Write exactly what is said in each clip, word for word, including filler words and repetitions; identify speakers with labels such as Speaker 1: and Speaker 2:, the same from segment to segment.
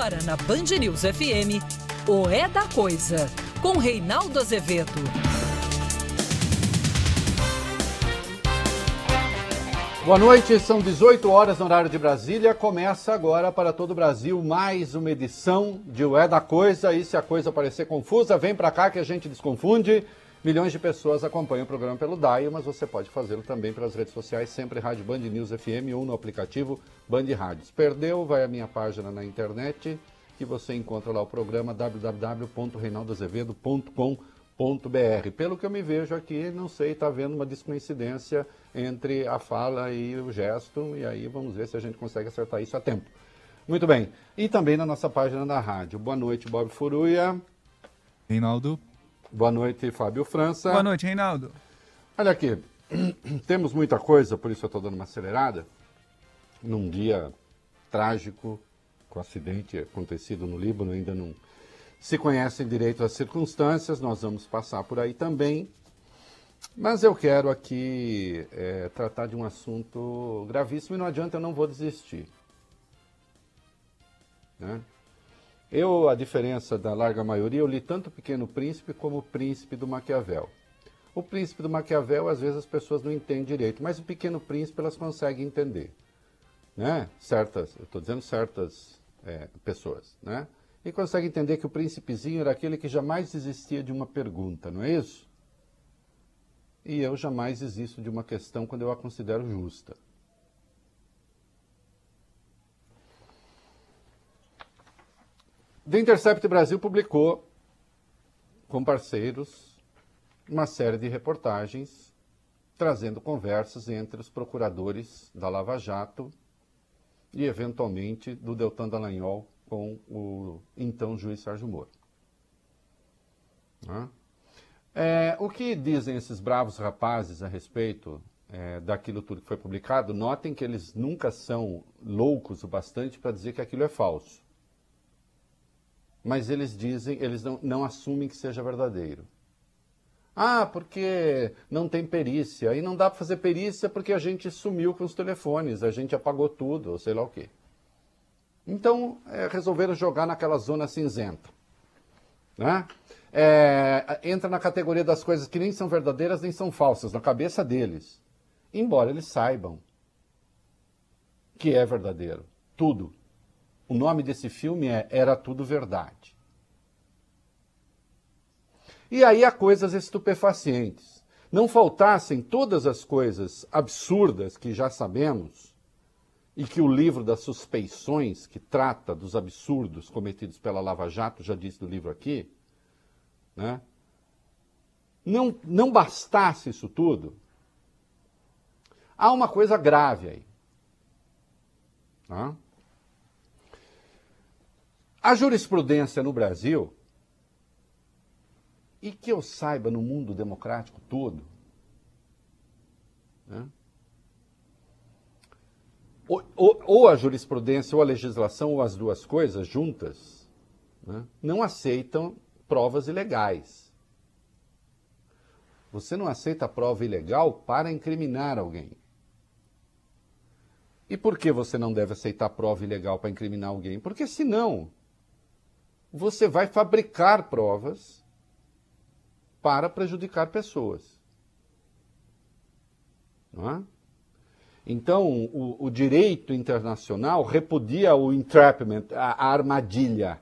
Speaker 1: Agora na Band News F M, o É da Coisa, com Reinaldo Azevedo.
Speaker 2: Boa noite, são dezoito horas no horário de Brasília. Começa agora para todo o Brasil mais uma edição de O É da Coisa. E se a coisa parecer confusa, vem para cá que a gente desconfunde. Milhões de pessoas acompanham o programa pelo Dial, mas você pode fazê-lo também pelas redes sociais, sempre Rádio Band News F M ou no aplicativo Band Rádios. Perdeu? Vai à minha página na internet que você encontra lá o programa w w w ponto reinaldo azevedo ponto com ponto b r. Pelo que eu me vejo aqui, não sei, está havendo uma descoincidência entre a fala e o gesto, e aí vamos ver se a gente consegue acertar isso a tempo. Muito bem. E também na nossa página da rádio. Boa noite, Bob Furuia.
Speaker 3: Reinaldo.
Speaker 2: Boa noite, Fábio França.
Speaker 3: Boa noite, Reinaldo.
Speaker 2: Olha aqui, temos muita coisa, por isso eu estou dando uma acelerada. Num dia trágico, com acidente acontecido no Líbano, ainda não se conhecem direito as circunstâncias, nós vamos passar por aí também. Mas eu quero aqui é, tratar de um assunto gravíssimo e não adianta, eu não vou desistir. Né? Eu, a diferença da larga maioria, eu li tanto o Pequeno Príncipe como o Príncipe do Maquiavel. O Príncipe do Maquiavel, às vezes as pessoas não entendem direito, mas o Pequeno Príncipe elas conseguem entender. Né? Certas, eu estou dizendo certas é, pessoas, né? E conseguem entender que o príncipezinho era aquele que jamais desistia de uma pergunta, não é isso? E eu jamais desisto de uma questão quando eu a considero justa. The Intercept Brasil publicou, com parceiros, uma série de reportagens trazendo conversas entre os procuradores da Lava Jato e, eventualmente, do Deltan Dallagnol com o então juiz Sérgio Moro. Né? É, o que dizem esses bravos rapazes a respeito é, daquilo tudo que foi publicado? Notem que eles nunca são loucos o bastante para dizer que aquilo é falso. Mas eles dizem, eles não, não assumem que seja verdadeiro. Ah, porque não tem perícia. E não dá para fazer perícia porque a gente sumiu com os telefones, a gente apagou tudo, ou sei lá o quê. Então, é, resolveram jogar naquela zona cinzenta. Né? É, entra na categoria das coisas que nem são verdadeiras nem são falsas, na cabeça deles. Embora eles saibam que é verdadeiro. Tudo. O nome desse filme é Era Tudo Verdade. E aí há coisas estupefacientes. Não faltassem todas as coisas absurdas que já sabemos e que o livro das suspeições, que trata dos absurdos cometidos pela Lava Jato, já disse do livro aqui, né? Não, não bastasse isso tudo, há uma coisa grave aí. Tá? A jurisprudência no Brasil, e que eu saiba no mundo democrático todo, né? ou, ou, ou a jurisprudência ou a legislação, ou as duas coisas juntas, né, não aceitam provas ilegais. Você não aceita a prova ilegal para incriminar alguém. E por que você não deve aceitar prova ilegal para incriminar alguém? Porque senão você vai fabricar provas para prejudicar pessoas. Não é? Então, o, o direito internacional repudia o entrapment, a, a armadilha.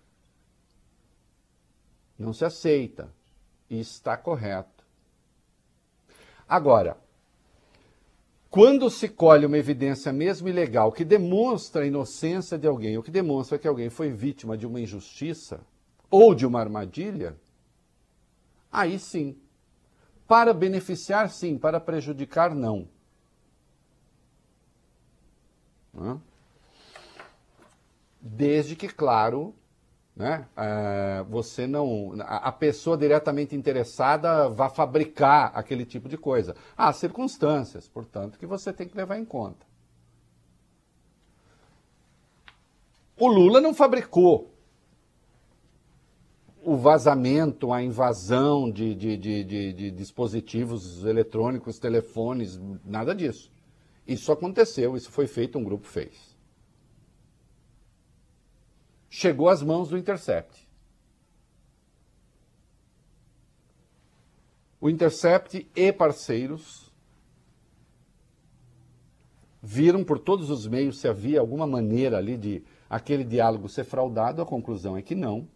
Speaker 2: Não se aceita. E está correto. Agora, quando se colhe uma evidência mesmo ilegal que demonstra a inocência de alguém, ou que demonstra que alguém foi vítima de uma injustiça ou de uma armadilha, aí sim. Para beneficiar, sim. Para prejudicar, não. Desde que, claro, né, você não, a pessoa diretamente interessada vá fabricar aquele tipo de coisa. Há circunstâncias, portanto, que você tem que levar em conta. O Lula não fabricou o vazamento, a invasão de, de, de, de, de dispositivos eletrônicos, telefones, nada disso. Isso aconteceu, isso foi feito, um grupo fez. chegou às mãos do Intercept. O Intercept e parceiros viram por todos os meios se havia alguma maneira ali de aquele diálogo ser fraudado. A conclusão é que não.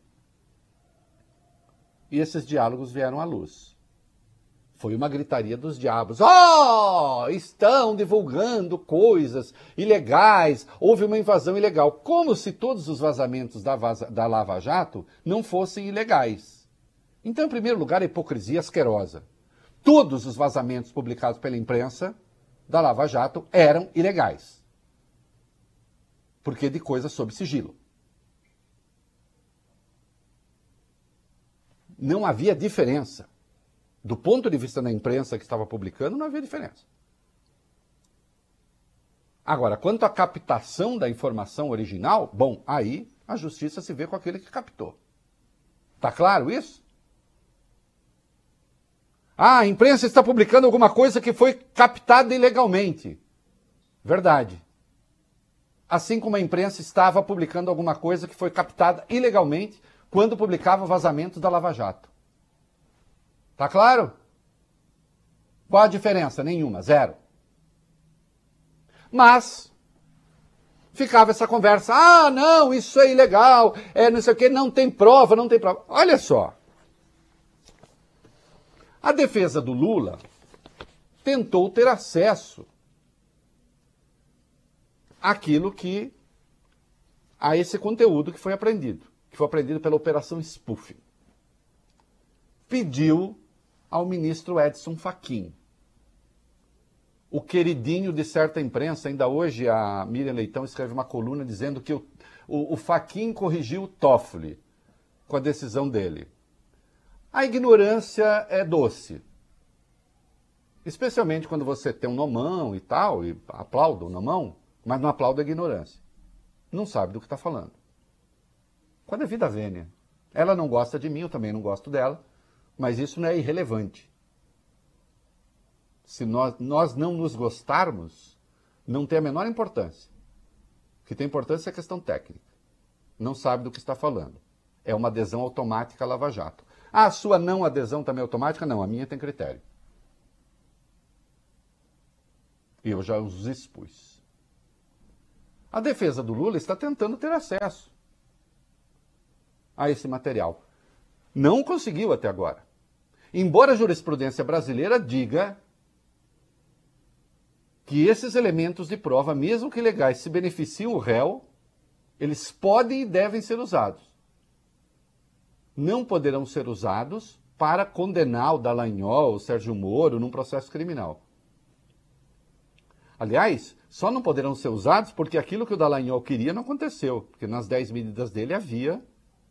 Speaker 2: E esses diálogos vieram à luz. Foi uma gritaria dos diabos. Oh, estão divulgando coisas ilegais, houve uma invasão ilegal. Como se todos os vazamentos da, vaza, da Lava Jato não fossem ilegais. Então, em primeiro lugar, a hipocrisia asquerosa. Todos os vazamentos publicados pela imprensa da Lava Jato eram ilegais. Porque de coisas sob sigilo. Não havia diferença. Do ponto de vista da imprensa que estava publicando, não havia diferença. Agora, quanto à captação da informação original, bom, aí a justiça se vê com aquele que captou. Tá claro isso? Ah, a imprensa está publicando alguma coisa que foi captada ilegalmente. Verdade. Assim como a imprensa estava publicando alguma coisa que foi captada ilegalmente quando publicava vazamentos da Lava Jato. Tá claro? Qual a diferença? Nenhuma, zero. Mas ficava essa conversa, ah, não, isso é ilegal, é não sei o quê, não tem prova, não tem prova. Olha só. A defesa do Lula tentou ter acesso àquilo que, a esse conteúdo que foi apreendido, que foi apreendido pela Operação Spoofing. Pediu ao ministro Edson Fachin, o queridinho de certa imprensa. Ainda hoje a Miriam Leitão escreve uma coluna dizendo que o, o, o Fachin corrigiu o Toffoli com a decisão dele. A ignorância é doce. Especialmente quando você tem um nomão e tal, e aplauda o nomão, mas não aplauda a ignorância. Não sabe do que está falando. Quando é vida vênia. Ela não gosta de mim, eu também não gosto dela, mas isso não é irrelevante. Se nós, nós não nos gostarmos, não tem a menor importância. O que tem importância é a questão técnica. Não sabe do que está falando. É uma adesão automática à Lava Jato. Ah, a sua não adesão também é automática? Não, a minha tem critério. E eu já os expus. A defesa do Lula está tentando ter acesso a esse material. Não conseguiu até agora. Embora a jurisprudência brasileira diga que esses elementos de prova, mesmo que legais, se beneficiam o réu, eles podem e devem ser usados. Não poderão ser usados para condenar o Dallagnol, o Sérgio Moro, num processo criminal. Aliás, só não poderão ser usados porque aquilo que o Dallagnol queria não aconteceu, porque nas dez medidas dele havia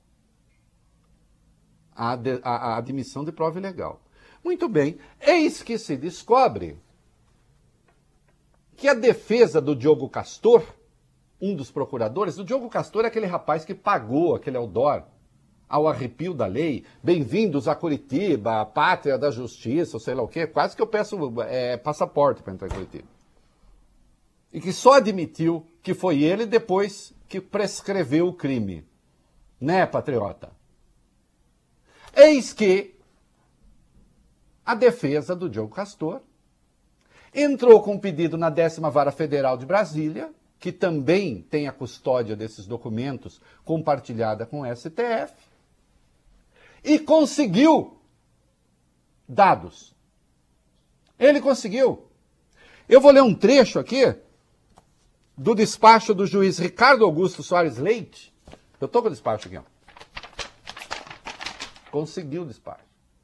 Speaker 2: a, de, a, a admissão de prova ilegal. Muito bem, eis que se descobre que a defesa do Diogo Castor, um dos procuradores, o Diogo Castor é aquele rapaz que pagou aquele outdoor ao arrepio da lei, bem-vindos a Curitiba, a pátria da justiça, ou sei lá o quê, quase que eu peço é, passaporte para entrar em Curitiba. E que só admitiu que foi ele depois que prescreveu o crime. Né, patriota? Eis que a defesa do Diogo Castor entrou com um pedido na décima Vara Federal de Brasília, que também tem a custódia desses documentos compartilhada com o S T F, e conseguiu dados. Ele conseguiu. Eu vou ler um trecho aqui do despacho do juiz Ricardo Augusto Soares Leite. Eu estou com o despacho aqui, ó. Conseguiu o despacho.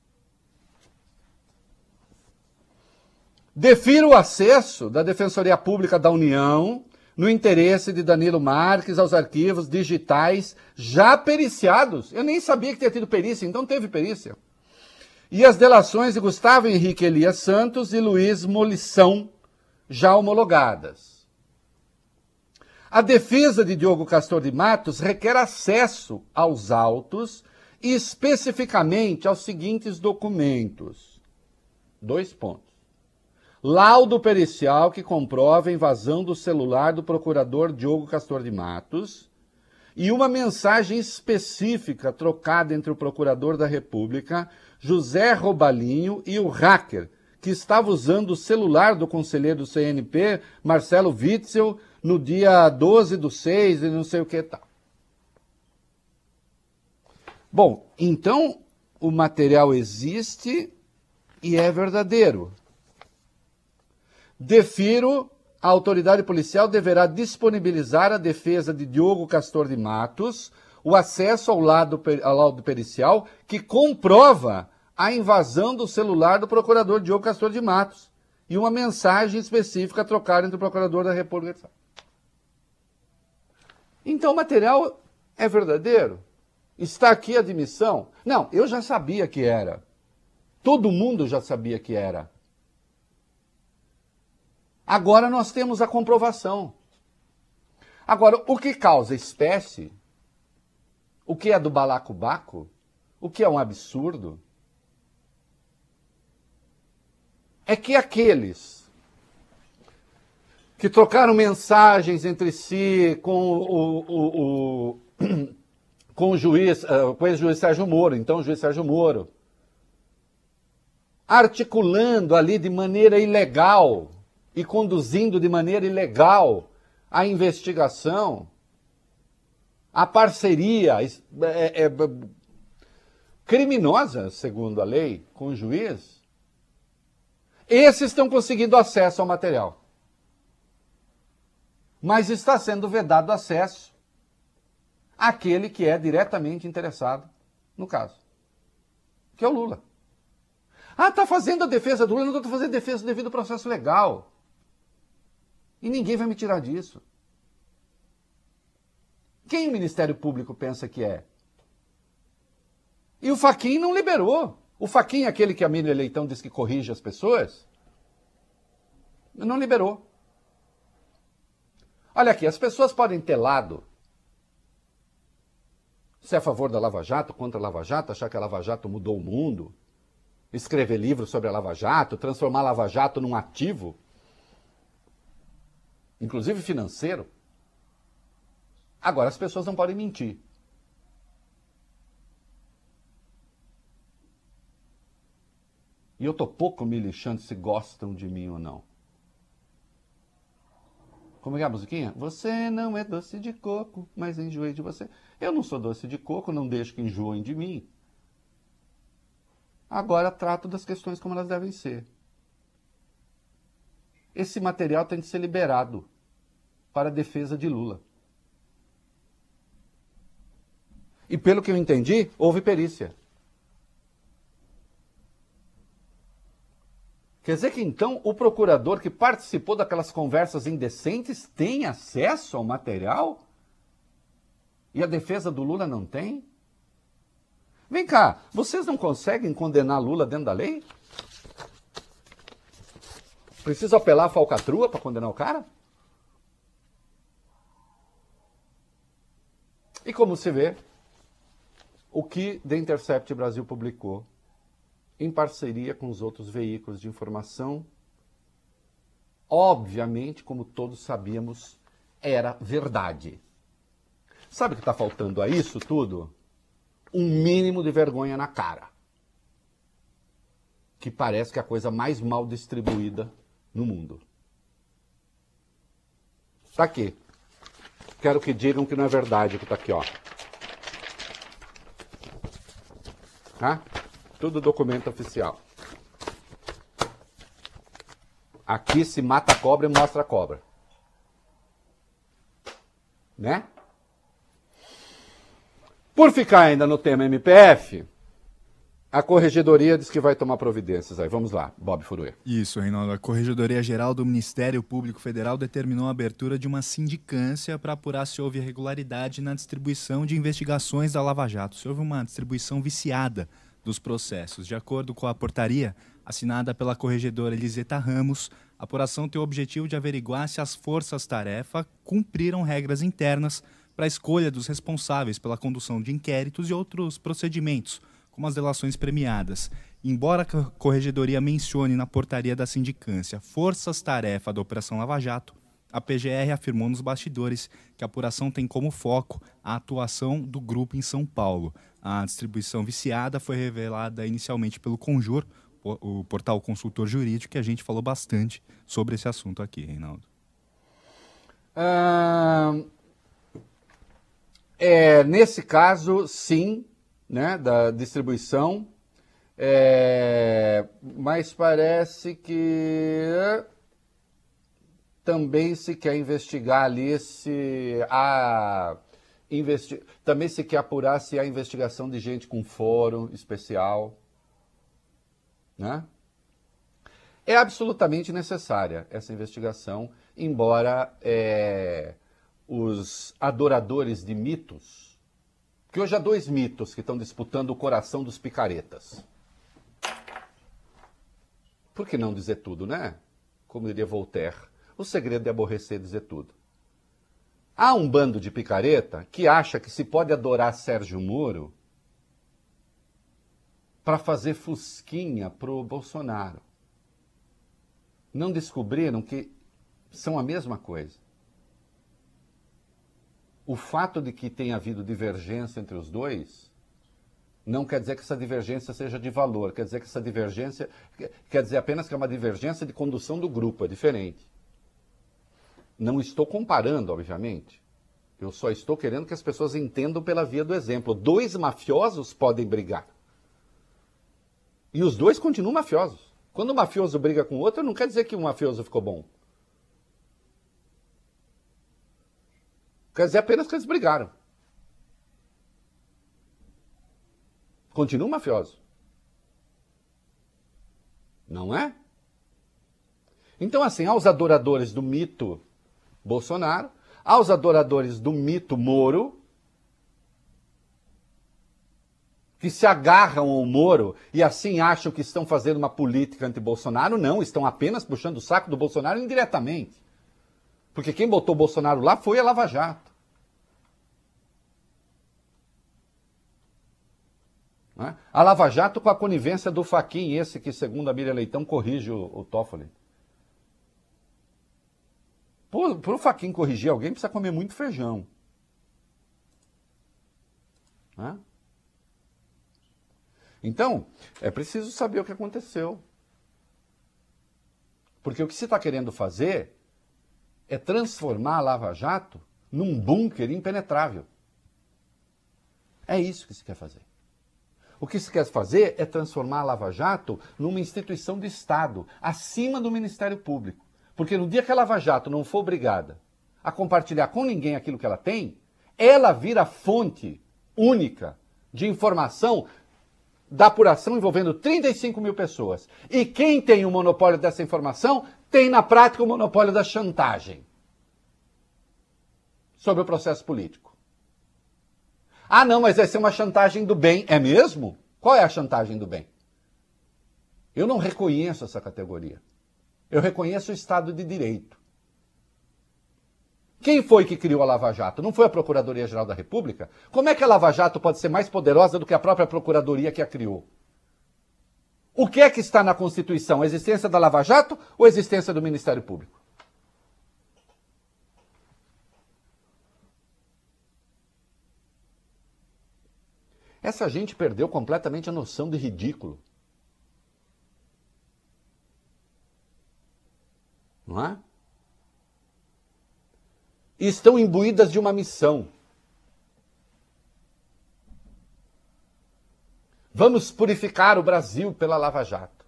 Speaker 2: Defiro o acesso da Defensoria Pública da União no interesse de Danilo Marques aos arquivos digitais já periciados. Eu nem sabia que tinha tido perícia, então teve perícia. E as delações de Gustavo Henrique Elias Santos e Luiz Molição, já homologadas. A defesa de Diogo Castor de Matos requer acesso aos autos e especificamente aos seguintes documentos. Dois pontos. Laudo pericial que comprova a invasão do celular do procurador Diogo Castor de Matos e uma mensagem específica trocada entre o procurador da República, José Robalinho, e o hacker, que estava usando o celular do conselheiro do C N P, Marcelo Witzel, no dia doze do seis e não sei o que tal. Bom, então o material existe e é verdadeiro. Defiro, a autoridade policial deverá disponibilizar à defesa de Diogo Castor de Matos o acesso ao laudo, ao laudo pericial que comprova a invasão do celular do procurador Diogo Castor de Matos e uma mensagem específica trocada entre o procurador da República. Então o material é verdadeiro? Está aqui a admissão? Não, eu já sabia que era. Todo mundo já sabia que era. Agora nós temos a comprovação. Agora, o que causa espécie? O que é do balacobaco? O que é um absurdo? É que aqueles que trocaram mensagens entre si com o, o, o, com o juiz, com o ex-juiz Sérgio Moro, então o juiz Sérgio Moro, articulando ali de maneira ilegal e conduzindo de maneira ilegal a investigação, a parceria é, é, criminosa, segundo a lei, com o juiz, esses estão conseguindo acesso ao material. Mas está sendo vedado acesso àquele que é diretamente interessado no caso, que é o Lula. Ah, está fazendo a defesa do Lula, não estou fazendo defesa devido ao processo legal. E ninguém vai me tirar disso. Quem o Ministério Público pensa que é? E o Fachin não liberou. O Fachin, aquele que a Miriam Leitão diz que corrige as pessoas, não liberou. Olha aqui, as pessoas podem ter lado. Se é a favor da Lava Jato, contra a Lava Jato, achar que a Lava Jato mudou o mundo, escrever livros sobre a Lava Jato, transformar a Lava Jato num ativo, inclusive financeiro. Agora, as pessoas não podem mentir. E eu estou pouco me lixando se gostam de mim ou não. Como é a musiquinha? Você não é doce de coco, mas enjoei de você. Eu não sou doce de coco, não deixo que enjoem de mim. Agora trato das questões como elas devem ser. Esse material tem que ser liberado para a defesa de Lula. E pelo que eu entendi, houve perícia. Quer dizer que então o procurador que participou daquelas conversas indecentes tem acesso ao material? E a defesa do Lula não tem? Vem cá, vocês não conseguem condenar Lula dentro da lei? Precisa apelar a falcatrua para condenar o cara? E como se vê, o que The Intercept Brasil publicou, em parceria com os outros veículos de informação, obviamente, como todos sabíamos, era verdade. Sabe o que está faltando a isso tudo? Um mínimo de vergonha na cara. Que parece que é a coisa mais mal distribuída no mundo. Está aqui. Quero que digam que não é verdade o que está aqui, ó. Tá? Tudo documento oficial. Aqui se mata a cobra e mostra a cobra. Né? Por ficar ainda no tema M P F, a Corregedoria diz que vai tomar providências. Aí, vamos lá, Bob Furue.
Speaker 3: Isso, Reinaldo. A Corregedoria-Geral do Ministério Público Federal determinou a abertura de uma sindicância para apurar se houve irregularidade na distribuição de investigações da Lava Jato, se houve uma distribuição viciada dos processos. De acordo com a portaria assinada pela corregedora Eliseta Ramos, a apuração tem o objetivo de averiguar se as forças-tarefa cumpriram regras internas para a escolha dos responsáveis pela condução de inquéritos e outros procedimentos, como as delações premiadas. Embora a corregedoria mencione na portaria da sindicância forças-tarefa da Operação Lava Jato, A P G R afirmou nos bastidores que a apuração tem como foco a atuação do grupo em São Paulo. A distribuição viciada foi revelada inicialmente pelo Conjur, o portal consultor jurídico, que a gente falou bastante sobre esse assunto aqui, Reinaldo.
Speaker 2: Ah, é, nesse caso, sim, né, da distribuição, é, mas parece que também se quer investigar ali se há, investi também se quer apurar se há investigação de gente com fórum especial, né? É absolutamente necessária essa investigação, embora é, os adoradores de mitos, que hoje há dois mitos que estão disputando o coração dos picaretas. Por que não dizer tudo, né? Como diria Voltaire, o segredo é aborrecer dizer tudo. Há um bando de picareta que acha que se pode adorar Sérgio Moro para fazer fusquinha pro Bolsonaro. Não descobriram que são a mesma coisa. O fato de que tenha havido divergência entre os dois não quer dizer que essa divergência seja de valor, quer dizer que essa divergência, quer dizer apenas que é uma divergência de condução do grupo, é diferente. Não estou comparando, obviamente. Eu só estou querendo que as pessoas entendam pela via do exemplo. Dois mafiosos podem brigar. E os dois continuam mafiosos. Quando o mafioso briga com o outro, não quer dizer que o mafioso ficou bom. Quer dizer apenas que eles brigaram. Continua mafioso. Não é? Então, assim, aos adoradores do mito Bolsonaro, aos adoradores do mito Moro, que se agarram ao Moro e assim acham que estão fazendo uma política anti-Bolsonaro, não, estão apenas puxando o saco do Bolsonaro indiretamente. Porque quem botou o Bolsonaro lá foi a Lava Jato. Né? A Lava Jato com a conivência do Fachin, esse que, segundo a Miriam Leitão, corrige o, o Toffoli. Para o Fachin corrigir alguém, precisa comer muito feijão. Né? Então, é preciso saber o que aconteceu. Porque o que se está querendo fazer é transformar a Lava Jato num bunker impenetrável. É isso que se quer fazer. O que se quer fazer é transformar a Lava Jato numa instituição de Estado, acima do Ministério Público. Porque no dia que a Lava Jato não for obrigada a compartilhar com ninguém aquilo que ela tem, ela vira fonte única de informação da apuração envolvendo trinta e cinco mil pessoas. E quem tem o monopólio dessa informação tem, na prática, o monopólio da chantagem sobre o processo político. Ah, não, mas vai ser uma chantagem do bem. É mesmo? Qual é a chantagem do bem? Eu não reconheço essa categoria. Eu reconheço o Estado de Direito. Quem foi que criou a Lava Jato? Não foi a Procuradoria-Geral da República? Como é que a Lava Jato pode ser mais poderosa do que a própria Procuradoria que a criou? O que é que está na Constituição? A existência da Lava Jato ou a existência do Ministério Público? Essa gente perdeu completamente a noção de ridículo. Não é? Estão imbuídas de uma missão. Vamos purificar o Brasil pela Lava Jato.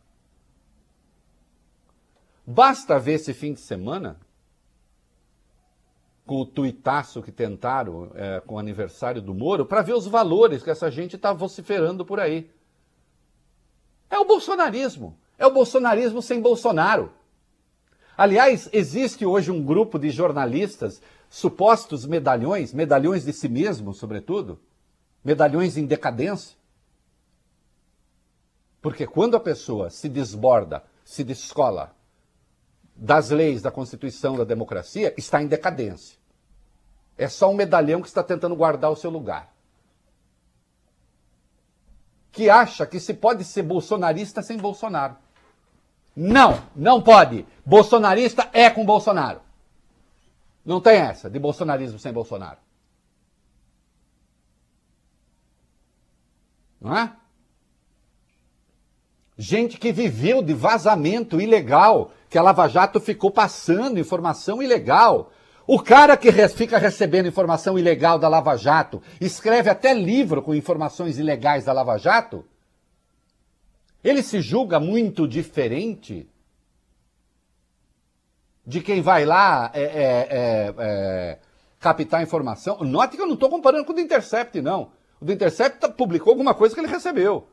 Speaker 2: Basta ver esse fim de semana, com o tuitaço que tentaram é, com o aniversário do Moro, para ver os valores que essa gente está vociferando por aí. É o bolsonarismo. É o bolsonarismo sem Bolsonaro. Aliás, existe hoje um grupo de jornalistas, supostos medalhões, medalhões de si mesmos, sobretudo, medalhões em decadência. Porque quando a pessoa se desborda, se descola das leis, da Constituição, da democracia, está em decadência. É só um medalhão que está tentando guardar o seu lugar. Que acha que se pode ser bolsonarista sem Bolsonaro. Não, não pode. Bolsonarista é com Bolsonaro. Não tem essa de bolsonarismo sem Bolsonaro. Não é? Gente que viveu de vazamento ilegal, que a Lava Jato ficou passando informação ilegal. O cara que re- fica recebendo informação ilegal da Lava Jato, escreve até livro com informações ilegais da Lava Jato, ele se julga muito diferente de quem vai lá é, é, é, é, captar informação. Note que eu não estou comparando com o do Intercept, não. O do Intercept publicou alguma coisa que ele recebeu.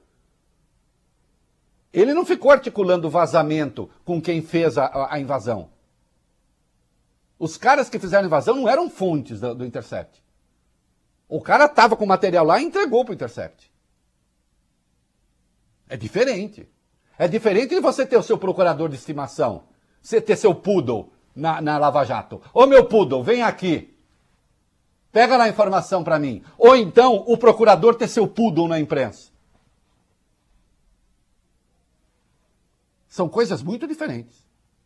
Speaker 2: Ele não ficou articulando vazamento com quem fez a, a invasão. Os caras que fizeram a invasão não eram fontes do, do Intercept. O cara estava com o material lá e entregou para o Intercept. É diferente. É diferente de você ter o seu procurador de estimação, você ter seu poodle na, na Lava Jato. Ô meu poodle, vem aqui. Pega lá a informação para mim. Ou então o procurador ter seu poodle na imprensa. São coisas muito diferentes.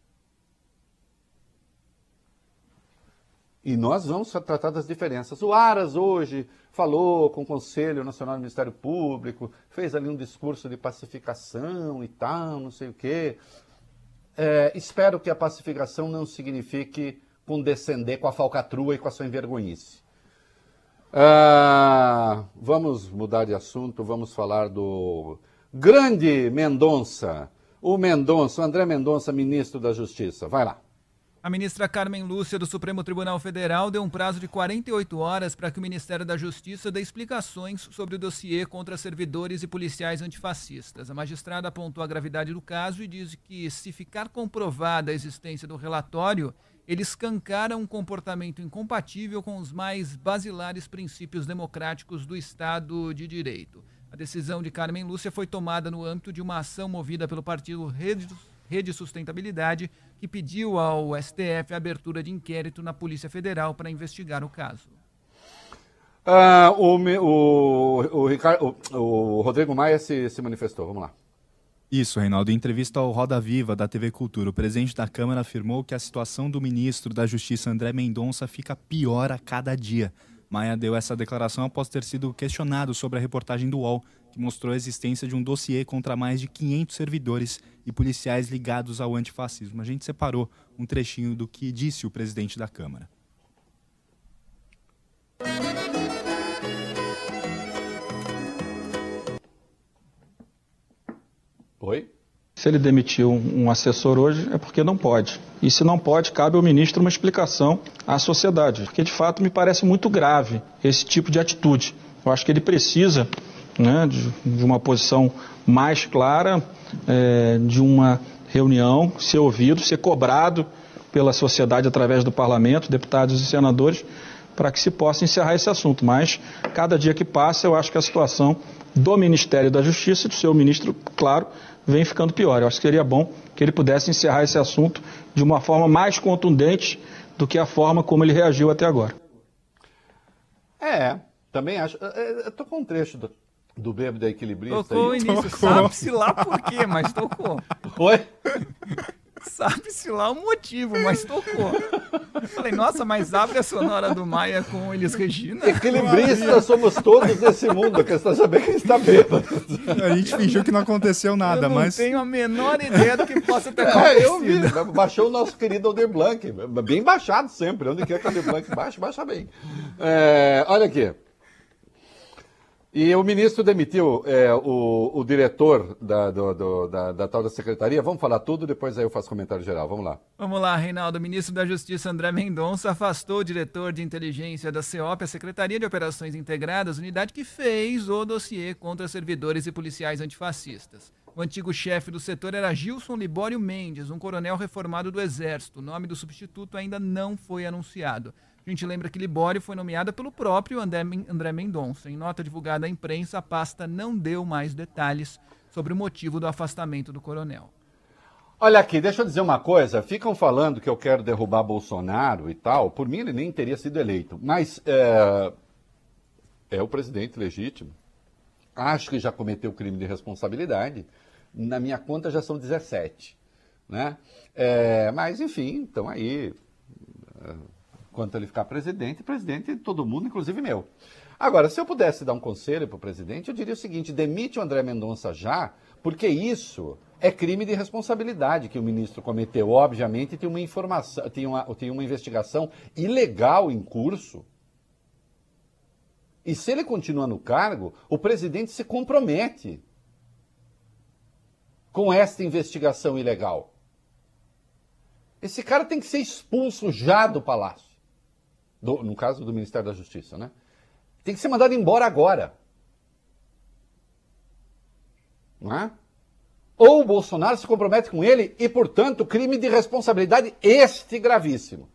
Speaker 2: E nós vamos tratar das diferenças. O Aras hoje falou com o Conselho Nacional do Ministério Público, fez ali um discurso de pacificação e tal, não sei o quê. É, espero que a pacificação não signifique condescender com a falcatrua e com a sua envergonhice. Ah, vamos mudar de assunto, vamos falar do grande Mendonça. O Mendonça, o André Mendonça, ministro da Justiça. Vai lá.
Speaker 4: A ministra Carmen Lúcia, do Supremo Tribunal Federal, deu um prazo de quarenta e oito horas para que o Ministério da Justiça dê explicações sobre o dossiê contra servidores e policiais antifascistas. A magistrada apontou a gravidade do caso e diz que, se ficar comprovada a existência do relatório, ele escancara um comportamento incompatível com os mais basilares princípios democráticos do Estado de Direito. A decisão de Carmen Lúcia foi tomada no âmbito de uma ação movida pelo partido Rede, Rede Sustentabilidade, que pediu ao S T F a abertura de inquérito na Polícia Federal para investigar o caso.
Speaker 2: Ah, o, o, o, Ricardo, o, o Rodrigo Maia se, se manifestou. Vamos lá.
Speaker 3: Isso, Reinaldo. Em entrevista ao Roda Viva da T V Cultura, o presidente da Câmara afirmou que a situação do ministro da Justiça, André Mendonça, fica pior a cada dia. Maia deu essa declaração após ter sido questionado sobre a reportagem do U O L, que mostrou a existência de um dossiê contra mais de quinhentos servidores e policiais ligados ao antifascismo. A gente separou um trechinho do que disse o presidente da Câmara.
Speaker 2: Oi?
Speaker 5: Se ele demitiu um assessor hoje, é porque não pode. E se não pode, cabe ao ministro uma explicação à sociedade. Porque, de fato, me parece muito grave esse tipo de atitude. Eu acho que ele precisa, né, de, de uma posição mais clara, é, de uma reunião, ser ouvido, ser cobrado pela sociedade através do parlamento, deputados e senadores, para que se possa encerrar esse assunto. Mas, cada dia que passa, eu acho que a situação do Ministério da Justiça e do seu ministro, claro, vem ficando pior. Eu acho que seria bom que ele pudesse encerrar esse assunto de uma forma mais contundente do que a forma como ele reagiu até agora.
Speaker 2: É, também acho. Eu tô com um trecho do, do Bêbado da Equilibrista.
Speaker 4: Tocou o
Speaker 2: aí.
Speaker 4: início, sabe-se lá por quê, mas tocou.
Speaker 2: Oi?
Speaker 4: Sabe-se lá o motivo, mas tocou. Falei, nossa, mas abre a sonora do Maia com Elis Regina.
Speaker 2: Equilibristas somos todos nesse mundo, que está sabendo que está bêbado.
Speaker 3: A gente fingiu que não aconteceu nada,
Speaker 4: Eu não
Speaker 3: mas...
Speaker 4: tenho a menor ideia do que possa ter
Speaker 2: É, eu vi,
Speaker 4: acontecido.
Speaker 2: baixou o nosso querido Aldir Blanc, bem baixado sempre, onde quer que o Aldir Blanc baixe, baixa bem. É, olha aqui. E o ministro demitiu é, o, o diretor da, do, do, da, da tal da secretaria. Vamos falar tudo, depois aí eu faço comentário geral. Vamos lá.
Speaker 4: Vamos lá, Reinaldo. O ministro da Justiça, André Mendonça, afastou o diretor de inteligência da C E O P, a Secretaria de Operações Integradas, unidade que fez o dossiê contra servidores e policiais antifascistas. O antigo chefe do setor era Gilson Libório Mendes, um coronel reformado do Exército. O nome do substituto ainda não foi anunciado. A gente lembra que Libório foi nomeada pelo próprio André Mendonça. Em nota divulgada à imprensa, a pasta não deu mais detalhes sobre o motivo do afastamento do coronel.
Speaker 2: Olha aqui, deixa eu dizer uma coisa. Ficam falando que eu quero derrubar Bolsonaro e tal. Por mim, ele nem teria sido eleito. Mas é, é o presidente legítimo. Acho que já cometeu crime de responsabilidade. Na minha conta já são dezessete. Né? É, mas, enfim, estão aí... É, Enquanto ele ficar presidente, presidente de todo mundo, inclusive meu. Agora, se eu pudesse dar um conselho para o presidente, eu diria o seguinte: demite o André Mendonça já, porque isso é crime de responsabilidade que o ministro cometeu. Obviamente, tem uma informação, tem uma, tem uma investigação ilegal em curso. E se ele continua no cargo, o presidente se compromete com esta investigação ilegal. Esse cara tem que ser expulso já do Palácio. Do, no caso do Ministério da Justiça, né? Tem que ser mandado embora agora. Não é? Ou o Bolsonaro se compromete com ele e, portanto, crime de responsabilidade este gravíssimo.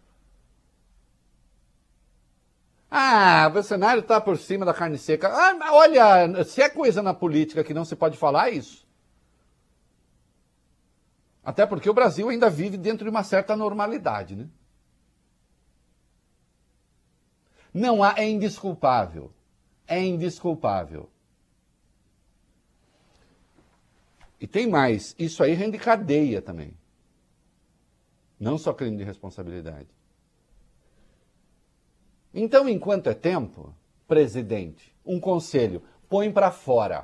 Speaker 2: Ah, o Bolsonaro está por cima da carne seca. Ah, olha, se é coisa na política que não se pode falar, é isso. Até porque o Brasil ainda vive dentro de uma certa normalidade, né? Não há, é indesculpável. É indesculpável. E tem mais, isso aí rende cadeia também. Não só crime de responsabilidade. Então, enquanto é tempo, presidente, um conselho, põe para fora.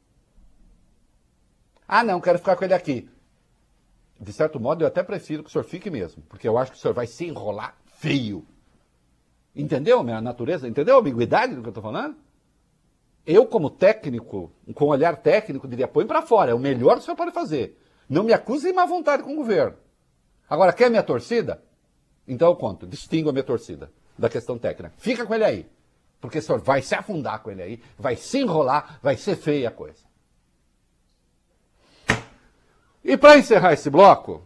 Speaker 2: Ah, não, quero ficar com ele aqui. De certo modo, eu até prefiro que o senhor fique mesmo, porque eu acho que o senhor vai se enrolar feio. Entendeu a minha natureza? Entendeu a ambiguidade do que eu estou falando? Eu, como técnico, com olhar técnico, diria, põe para fora, é o melhor que o senhor pode fazer. Não me acuse de má vontade com o governo. Agora, quer minha torcida? Então eu conto, distingo a minha torcida da questão técnica. Fica com ele aí, porque o senhor vai se afundar com ele aí, vai se enrolar, vai ser feia a coisa. E para encerrar esse bloco,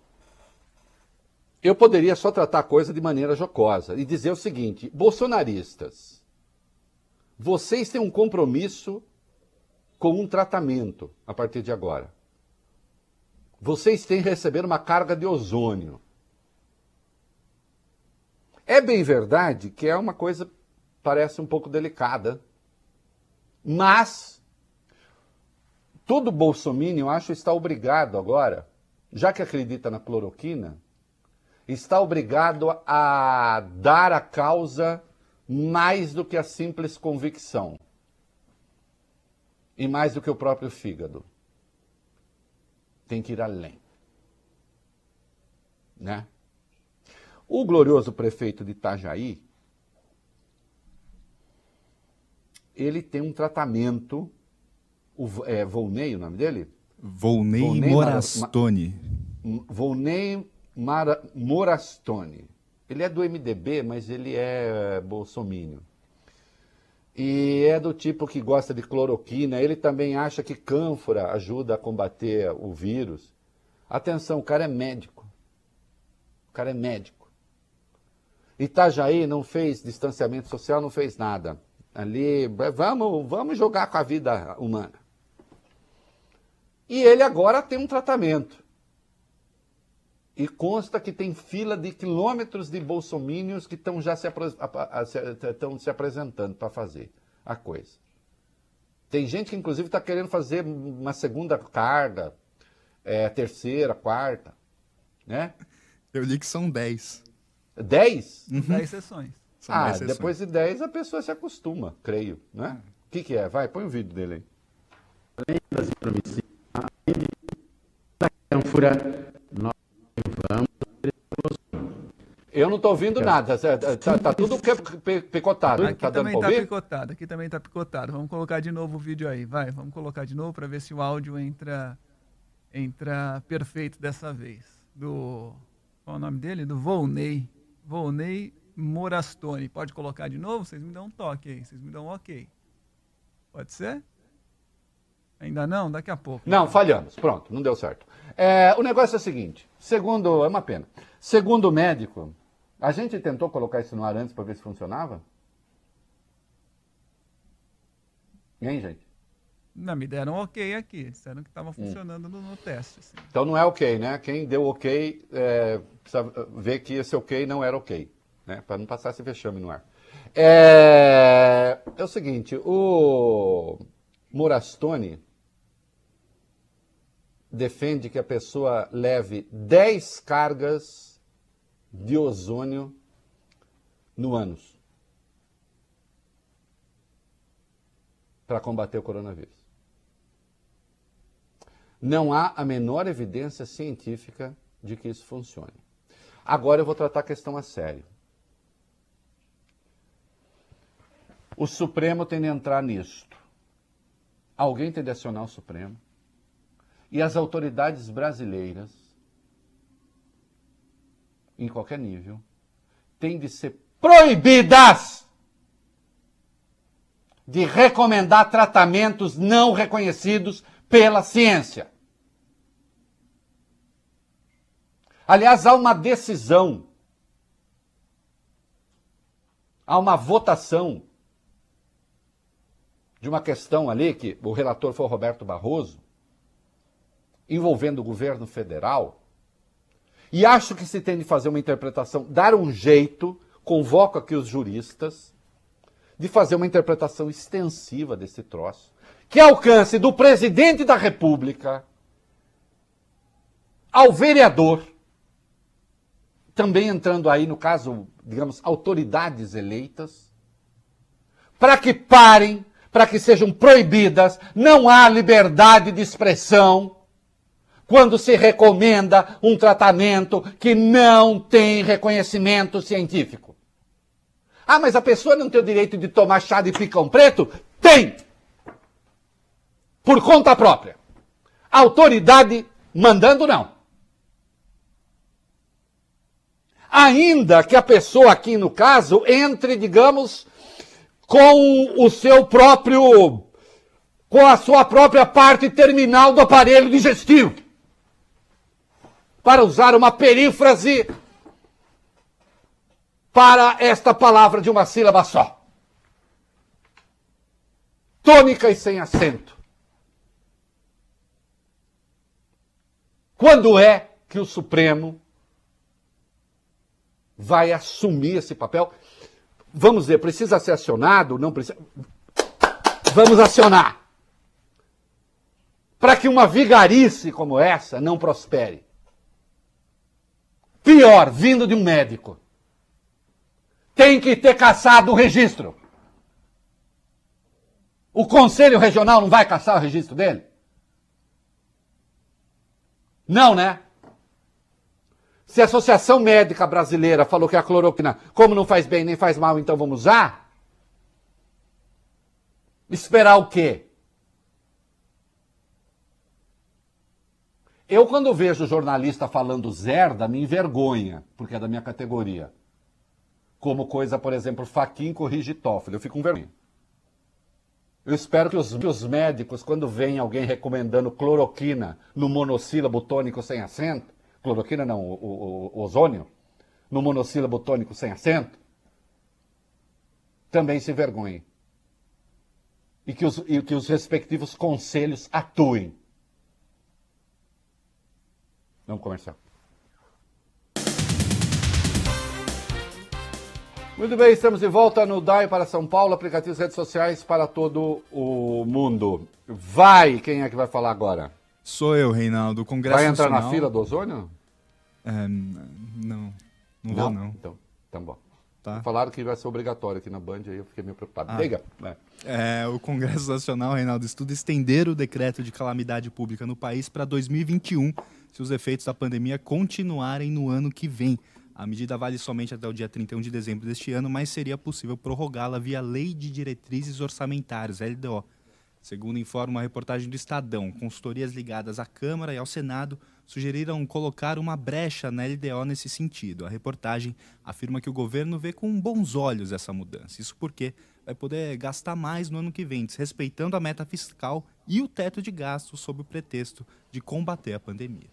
Speaker 2: eu poderia só tratar a coisa de maneira jocosa e dizer o seguinte: bolsonaristas, vocês têm um compromisso com um tratamento a partir de agora. Vocês têm que receber uma carga de ozônio. É bem verdade que é uma coisa, parece um pouco delicada, mas todo bolsominion, eu acho, está obrigado agora, já que acredita na cloroquina, está obrigado a dar à causa mais do que a simples convicção. E mais do que o próprio fígado. Tem que ir além. Né? O glorioso prefeito de Itajaí, ele tem um tratamento, o, é Volney o nome dele?
Speaker 3: Volney, Volney Morastone.
Speaker 2: Mar, Volney Mar, Morastone. Ele é do M D B, mas ele é bolsominion. E é do tipo que gosta de cloroquina. Ele também acha que cânfora ajuda a combater o vírus. Atenção, o cara é médico. O cara é médico. Itajaí não fez distanciamento social, não fez nada. Ali, vamos, vamos jogar com a vida humana. E ele agora tem um tratamento. E consta que tem fila de quilômetros de bolsomínios que estão já se, estão se apresentando para fazer a coisa. Tem gente que, inclusive, está querendo fazer uma segunda carga, é, terceira, quarta. Né?
Speaker 3: Eu li que são dez.
Speaker 2: Dez?
Speaker 4: Uhum. Dez sessões.
Speaker 3: São
Speaker 2: ah,
Speaker 3: dez sessões.
Speaker 2: Depois de dez a pessoa se acostuma, creio. Né? O que, que é? Vai, põe o vídeo dele aí.
Speaker 6: Além das intromissões, a cânfora, nós vamos...
Speaker 2: Eu não estou ouvindo nada, tá, tá tudo picotado.
Speaker 4: Aqui
Speaker 2: tá dando
Speaker 4: também
Speaker 2: para
Speaker 4: está
Speaker 2: ouvir?
Speaker 4: picotado, aqui também está picotado. Vamos colocar de novo o vídeo aí, vai, vamos colocar de novo para ver se o áudio entra, entra perfeito dessa vez. Do, qual é o nome dele? Do Volney, Volney Morastone. Pode colocar de novo? Vocês me dão um toque aí, vocês me dão um ok. Pode ser? Ainda não? Daqui a pouco.
Speaker 2: Não, falhamos. Pronto, não deu certo. É, o negócio é o seguinte, segundo, é uma pena, segundo o médico, a gente tentou colocar isso no ar antes para ver se funcionava? Hein, gente?
Speaker 4: Não, me deram ok aqui, disseram que estava funcionando hum. no, no teste. Assim.
Speaker 2: Então não é ok, né? Quem deu ok, é, precisa ver que esse ok não era ok, né? Para não passar esse vexame no ar. É, é o seguinte, o Morastone defende que a pessoa leve dez cargas de ozônio no ânus para combater o coronavírus. Não há a menor evidência científica de que isso funcione. Agora eu vou tratar a questão a sério. O Supremo tem de entrar nisto. Alguém tem de acionar o Supremo. E as autoridades brasileiras, em qualquer nível, têm de ser proibidas de recomendar tratamentos não reconhecidos pela ciência. Aliás, há uma decisão, há uma votação de uma questão ali, que o relator foi o Roberto Barroso, envolvendo o governo federal, e acho que se tem de fazer uma interpretação, dar um jeito, convoco aqui os juristas, de fazer uma interpretação extensiva desse troço, que alcance do presidente da República ao vereador, também entrando aí, no caso, digamos, autoridades eleitas, para que parem, para que sejam proibidas. Não há liberdade de expressão quando se recomenda um tratamento que não tem reconhecimento científico. Ah, mas a pessoa não tem o direito de tomar chá de picão preto? Tem! Por conta própria. A autoridade mandando, não. Ainda que a pessoa aqui, no caso, entre, digamos, com o seu próprio, com a sua própria parte terminal do aparelho digestivo. Para usar uma perífrase para esta palavra de uma sílaba só. Tônica e sem acento. Quando é que o Supremo vai assumir esse papel? Vamos ver, precisa ser acionado? Não precisa. Vamos acionar. Para que uma vigarice como essa não prospere. Pior, vindo de um médico. Tem que ter caçado o registro. O Conselho Regional não vai caçar o registro dele? Não, né? Se a Associação Médica Brasileira falou que a cloroquina, como não faz bem nem faz mal, então vamos usar? Esperar o quê? Eu, quando vejo jornalista falando zerda, me envergonha, porque é da minha categoria. Como coisa, por exemplo, Fachin corrige Toffoli. Eu fico com vergonha. Eu espero que os, que os médicos, quando vem alguém recomendando cloroquina no monossílabo tônico sem acento, cloroquina não, o, o, o ozônio, no monossílabo tônico sem acento, também se envergonhem. E que os, e que os respectivos conselhos atuem. Vamos começar. Muito bem, estamos de volta no D A I para São Paulo, aplicativos redes sociais para todo o mundo. Vai, quem é que vai falar agora?
Speaker 3: Sou eu, Reinaldo. O Congresso
Speaker 2: Vai entrar
Speaker 3: Nacional...
Speaker 2: na fila do ozônio?
Speaker 3: É, não, não, não vou não.
Speaker 2: Então, então bom.
Speaker 3: Tá.
Speaker 2: Falaram que vai ser obrigatório aqui na Band, aí eu fiquei meio preocupado.
Speaker 3: Ah.
Speaker 2: Diga.
Speaker 3: É, o Congresso Nacional, Reinaldo, estuda estender o decreto de calamidade pública no país para dois mil e vinte e um, se os efeitos da pandemia continuarem no ano que vem. A medida vale somente até o dia trinta e um de dezembro deste ano, mas seria possível prorrogá-la via Lei de Diretrizes Orçamentárias, L D O. Segundo informa uma reportagem do Estadão, consultorias ligadas à Câmara e ao Senado sugeriram colocar uma brecha na L D O nesse sentido. A reportagem afirma que o governo vê com bons olhos essa mudança. Isso porque vai poder gastar mais no ano que vem, desrespeitando a meta fiscal e o teto de gastos sob o pretexto de combater a pandemia.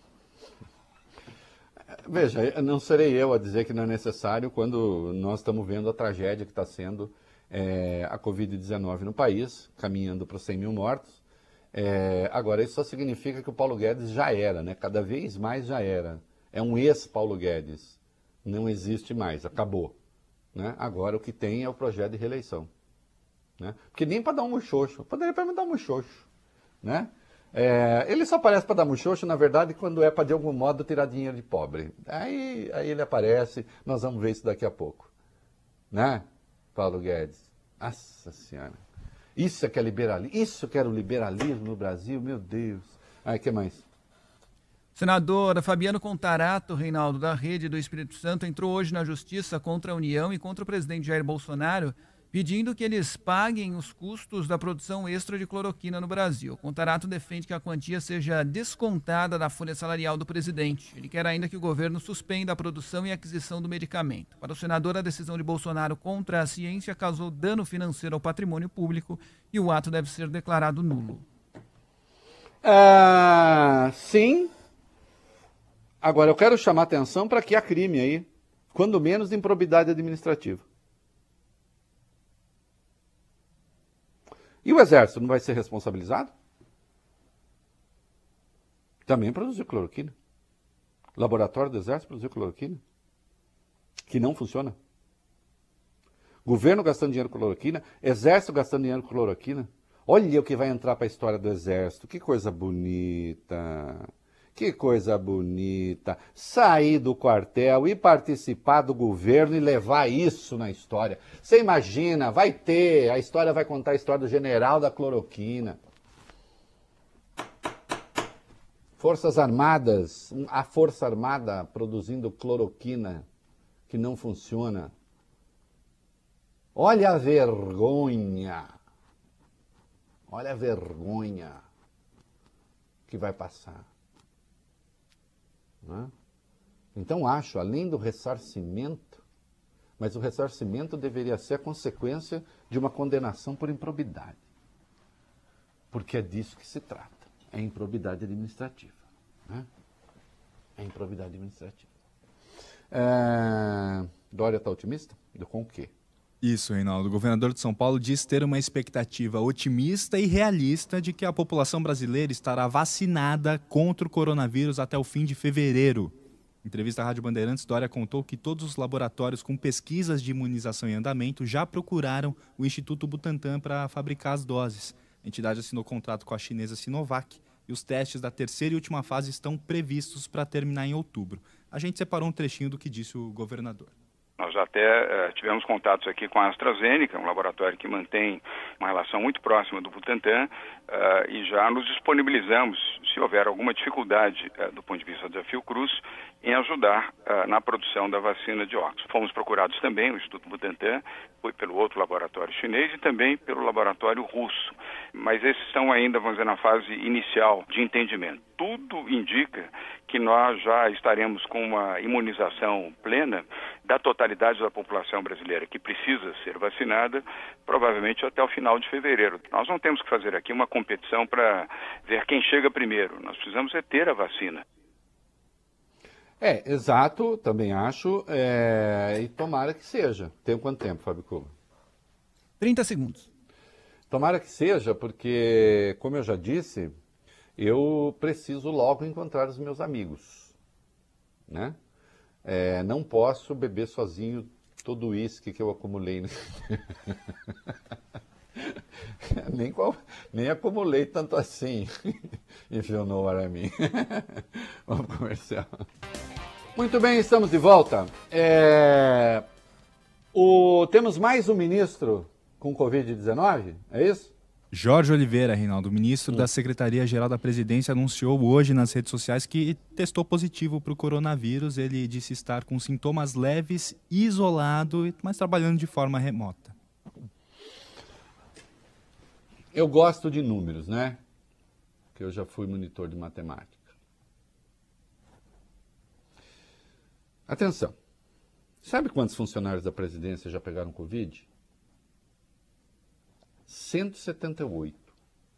Speaker 2: Veja, não serei eu a dizer que não é necessário quando nós estamos vendo a tragédia que está sendo é, a covid dezenove no país, caminhando para os cem mil mortos. É, agora, isso só significa que o Paulo Guedes já era, né? Cada vez mais já era. É um ex-Paulo Guedes. Não existe mais, acabou. Né? Agora o que tem é o projeto de reeleição. Né? Porque nem para dar um muxoxo. Poderia para me dar um muxoxo. Né? É, ele só aparece para dar muxoxo, na verdade, quando é para, de algum modo, tirar dinheiro de pobre. Aí, aí ele aparece, nós vamos ver isso daqui a pouco. Né, Paulo Guedes? Nossa Senhora. Isso é que é liberalismo. Isso que era o liberalismo no Brasil, meu Deus. Aí, o que mais?
Speaker 4: Senador Fabiano Contarato, Reinaldo, da Rede do Espírito Santo, entrou hoje na Justiça contra a União e contra o presidente Jair Bolsonaro, pedindo que eles paguem os custos da produção extra de cloroquina no Brasil. Contarato defende que a quantia seja descontada da folha salarial do presidente. Ele quer ainda que o governo suspenda a produção e aquisição do medicamento. Para o senador, a decisão de Bolsonaro contra a ciência causou dano financeiro ao patrimônio público e o ato deve ser declarado nulo.
Speaker 2: Ah, sim. Agora, eu quero chamar atenção para que há crime aí, quando menos de improbidade administrativa. E o Exército não vai ser responsabilizado? Também produziu cloroquina. O laboratório do Exército produziu cloroquina. Que não funciona. Governo gastando dinheiro com cloroquina, Exército gastando dinheiro com cloroquina. Olha o que vai entrar para a história do Exército. Que coisa bonita. Que coisa bonita. Sair do quartel e participar do governo e levar isso na história. Você imagina, vai ter, a história vai contar a história do general da cloroquina. Forças Armadas, a Força Armada produzindo cloroquina que não funciona. Olha a vergonha. Olha a vergonha que vai passar. Então acho, além do ressarcimento, mas o ressarcimento deveria ser a consequência de uma condenação por improbidade. Porque é disso que se trata. É improbidade administrativa. Né? É improbidade administrativa. É... Dória está otimista? Com o quê?
Speaker 3: Isso, Reinaldo. O governador de São Paulo diz ter uma expectativa otimista e realista de que a população brasileira estará vacinada contra o coronavírus até o fim de fevereiro. Em entrevista à Rádio Bandeirantes, Dória contou que todos os laboratórios com pesquisas de imunização em andamento já procuraram o Instituto Butantan para fabricar as doses. A entidade assinou contrato com a chinesa Sinovac e os testes da terceira e última fase estão previstos para terminar em outubro. A gente separou um trechinho do que disse o governador.
Speaker 7: Nós até uh, tivemos contatos aqui com a AstraZeneca, um laboratório que mantém uma relação muito próxima do Butantan, uh, e já nos disponibilizamos, se houver alguma dificuldade uh, do ponto de vista da Fiocruz, em ajudar uh, na produção da vacina de Oxford. Fomos procurados também, o Instituto Butantan, foi pelo outro laboratório chinês e também pelo laboratório russo. Mas esses estão ainda, vamos dizer, na fase inicial de entendimento. Tudo indica que nós já estaremos com uma imunização plena da totalidade da população brasileira que precisa ser vacinada, provavelmente até o final de fevereiro. Nós não temos que fazer aqui uma competição para ver quem chega primeiro. Nós precisamos é ter a vacina.
Speaker 2: É, exato, também acho, é, e tomara que seja. Tem quanto tempo, Fábio Cuba?
Speaker 4: trinta segundos.
Speaker 2: Tomara que seja, porque, como eu já disse, eu preciso logo encontrar os meus amigos, né? É, não posso beber sozinho todo o uísque que eu acumulei. Né? nem, qual, nem acumulei tanto assim. If you know what I mean. Vamos pro comercial. Muito bem, estamos de volta. É, o, temos mais um ministro com covid dezenove, é isso?
Speaker 3: Jorge Oliveira, Reinaldo, ministro hum. da Secretaria-Geral da Presidência, anunciou hoje nas redes sociais que testou positivo para o coronavírus. Ele disse estar com sintomas leves, isolado, mas trabalhando de forma remota.
Speaker 2: Eu gosto de números, né? Porque eu já fui monitor de matemática. Atenção. Sabe quantos funcionários da presidência já pegaram Covid? cento e setenta e oito.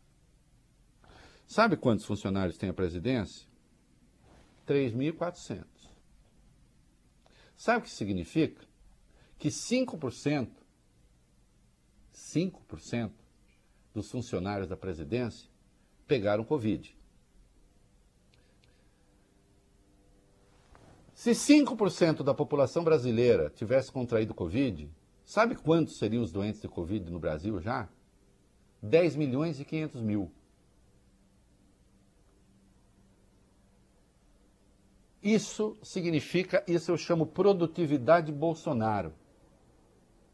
Speaker 2: Sabe quantos funcionários tem a presidência? três mil e quatrocentos. Sabe o que significa? Que cinco por cento, cinco por cento dos funcionários da presidência pegaram Covid. Se cinco por cento da população brasileira tivesse contraído Covid, sabe quantos seriam os doentes de Covid no Brasil já? dez milhões e quinhentos mil. Isso significa, isso eu chamo produtividade Bolsonaro.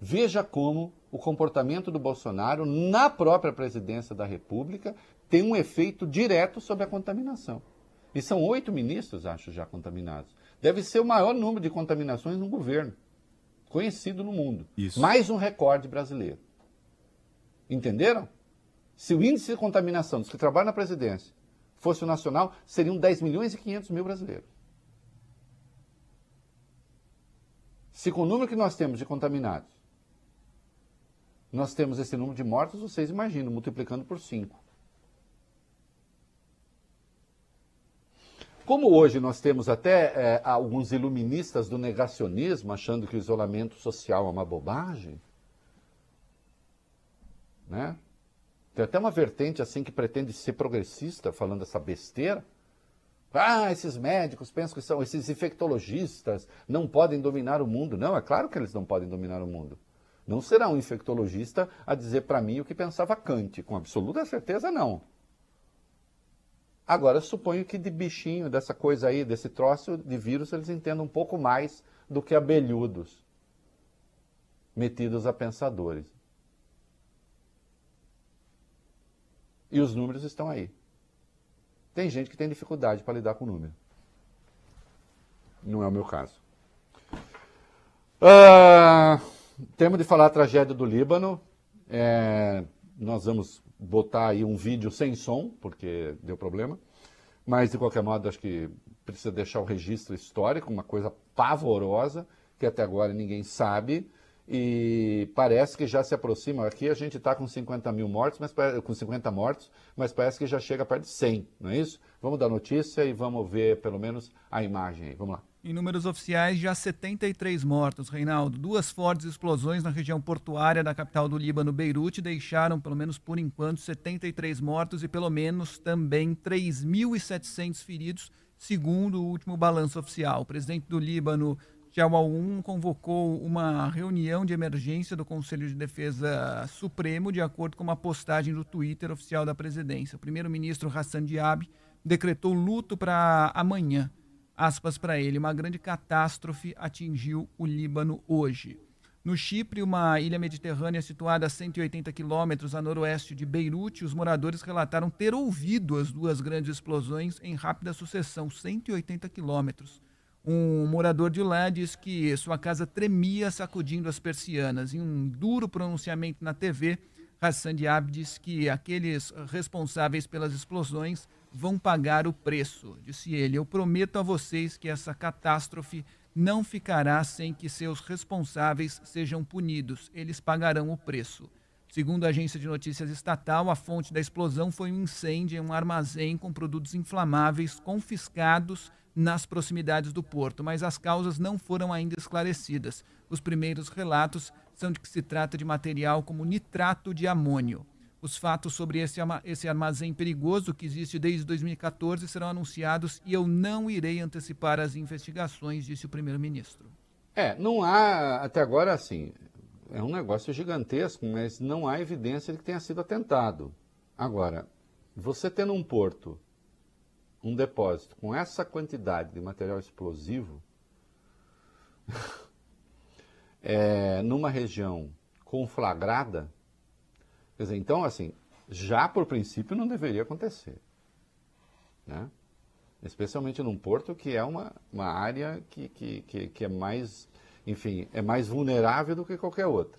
Speaker 2: Veja como o comportamento do Bolsonaro na própria presidência da República tem um efeito direto sobre a contaminação. E são oito ministros, acho, já contaminados. Deve ser o maior número de contaminações no governo, conhecido no mundo.
Speaker 3: Isso.
Speaker 2: Mais um recorde brasileiro. Entenderam? Se o índice de contaminação dos que trabalham na presidência fosse o nacional, seriam dez milhões e quinhentos mil brasileiros. Se com o número que nós temos de contaminados, nós temos esse número de mortos, vocês imaginam, multiplicando por cinco. Como hoje nós temos até é, alguns iluministas do negacionismo, achando que o isolamento social é uma bobagem, né? Tem até uma vertente assim que pretende ser progressista, falando essa besteira. Ah, esses médicos pensam que são, esses infectologistas não podem dominar o mundo. Não, é claro que eles não podem dominar o mundo. Não será um infectologista a dizer para mim o que pensava Kant, com absoluta certeza não. Agora, suponho que de bichinho, dessa coisa aí, desse troço de vírus, eles entendam um pouco mais do que abelhudos, metidos a pensadores. E os números estão aí. Tem gente que tem dificuldade para lidar com o número. Não é o meu caso. Uh, temos de falar a tragédia do Líbano. É, nós vamos botar aí um vídeo sem som, porque deu problema. Mas, de qualquer modo, acho que precisa deixar o registro histórico, uma coisa pavorosa, que até agora ninguém sabe. E parece que já se aproxima. Aqui a gente está com cinquenta mil mortos, mas, com cinquenta mortos, mas parece que já chega perto de cem, não é isso? Vamos dar notícia e vamos ver pelo menos a imagem aí. Vamos lá.
Speaker 4: Em números oficiais, já setenta e três mortos, Reinaldo. Duas fortes explosões na região portuária da capital do Líbano, Beirute, deixaram, pelo menos por enquanto, setenta e três mortos e pelo menos também três mil e setecentos feridos, segundo o último balanço oficial. O presidente do Líbano, Jalal convocou uma reunião de emergência do Conselho de Defesa Supremo, de acordo com uma postagem do Twitter oficial da presidência. O primeiro-ministro Hassan Diab decretou luto para amanhã. Aspas para ele, uma grande catástrofe atingiu o Líbano hoje. No Chipre, uma ilha mediterrânea situada a cento e oitenta quilômetros a noroeste de Beirute, os moradores relataram ter ouvido as duas grandes explosões em rápida sucessão, cento e oitenta quilômetros. Um morador de lá diz que sua casa tremia sacudindo as persianas. Em um duro pronunciamento na T V, Hassan Diab diz que aqueles responsáveis pelas explosões vão pagar o preço. Disse ele, eu prometo a vocês que essa catástrofe não ficará sem que seus responsáveis sejam punidos. Eles pagarão o preço. Segundo a agência de notícias estatal, a fonte da explosão foi um incêndio em um armazém com produtos inflamáveis confiscados nas proximidades do porto, mas as causas não foram ainda esclarecidas. Os primeiros relatos são de que se trata de material como nitrato de amônio. Os fatos sobre esse, esse armazém perigoso, que existe desde dois mil e quatorze, serão anunciados e eu não irei antecipar as investigações, disse o primeiro-ministro.
Speaker 2: É, não há, até agora, assim, é um negócio gigantesco, mas não há evidência de que tenha sido atentado. Agora, você tendo um porto, um depósito com essa quantidade de material explosivo, é, numa região conflagrada, quer dizer, então, assim, já por princípio não deveria acontecer, né? Especialmente num porto que é uma, uma área que, que, que, que é mais, enfim, é mais vulnerável do que qualquer outra.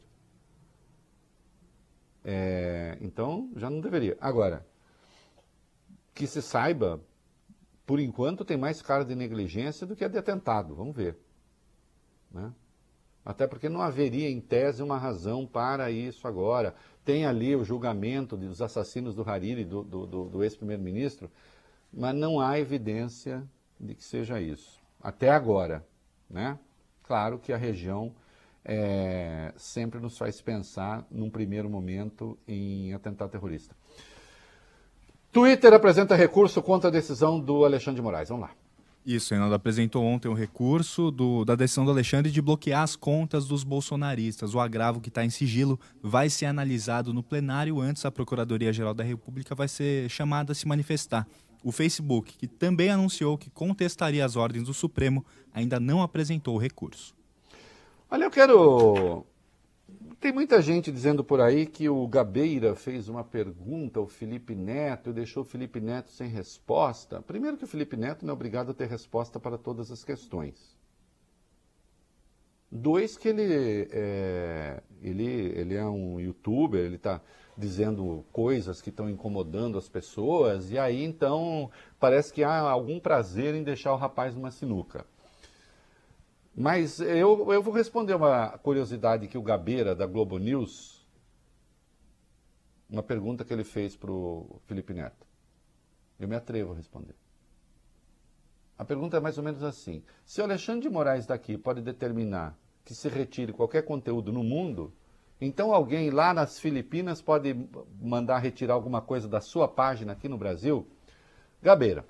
Speaker 2: É, então, já não deveria. Agora, que se saiba, por enquanto tem mais cara de negligência do que de atentado, vamos ver, né? Até porque não haveria, em tese, uma razão para isso agora. Tem ali o julgamento dos assassinos do Hariri, do, do, do, do ex-primeiro-ministro, mas não há evidência de que seja isso. Até agora, né? Claro que a região é, sempre nos faz pensar, num primeiro momento, em atentado terrorista. Twitter apresenta recurso contra a decisão do Alexandre de Moraes. Vamos lá.
Speaker 3: Isso, Reinaldo apresentou ontem o recurso do, da decisão do Alexandre de bloquear as contas dos bolsonaristas. O agravo que está em sigilo vai ser analisado no plenário antes a Procuradoria-Geral da República vai ser chamada a se manifestar. O Facebook, que também anunciou que contestaria as ordens do Supremo, ainda não apresentou o recurso.
Speaker 2: Olha, eu quero Tem muita gente dizendo por aí que o Gabeira fez uma pergunta ao Felipe Neto e deixou o Felipe Neto sem resposta. Primeiro que o Felipe Neto não é obrigado a ter resposta para todas as questões. Dois, que ele é, ele, ele é um youtuber, ele está dizendo coisas que estão incomodando as pessoas, e aí então parece que há algum prazer em deixar o rapaz numa sinuca. Mas eu, eu vou responder uma curiosidade que o Gabeira, da Globo News, uma pergunta que ele fez para o Felipe Neto. Eu me atrevo a responder. A pergunta é mais ou menos assim: se o Alexandre de Moraes daqui pode determinar que se retire qualquer conteúdo no mundo, então alguém lá nas Filipinas pode mandar retirar alguma coisa da sua página aqui no Brasil? Gabeira,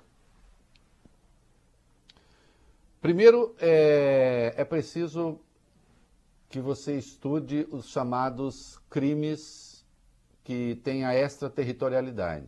Speaker 2: primeiro é, é preciso que você estude os chamados crimes que têm a extraterritorialidade.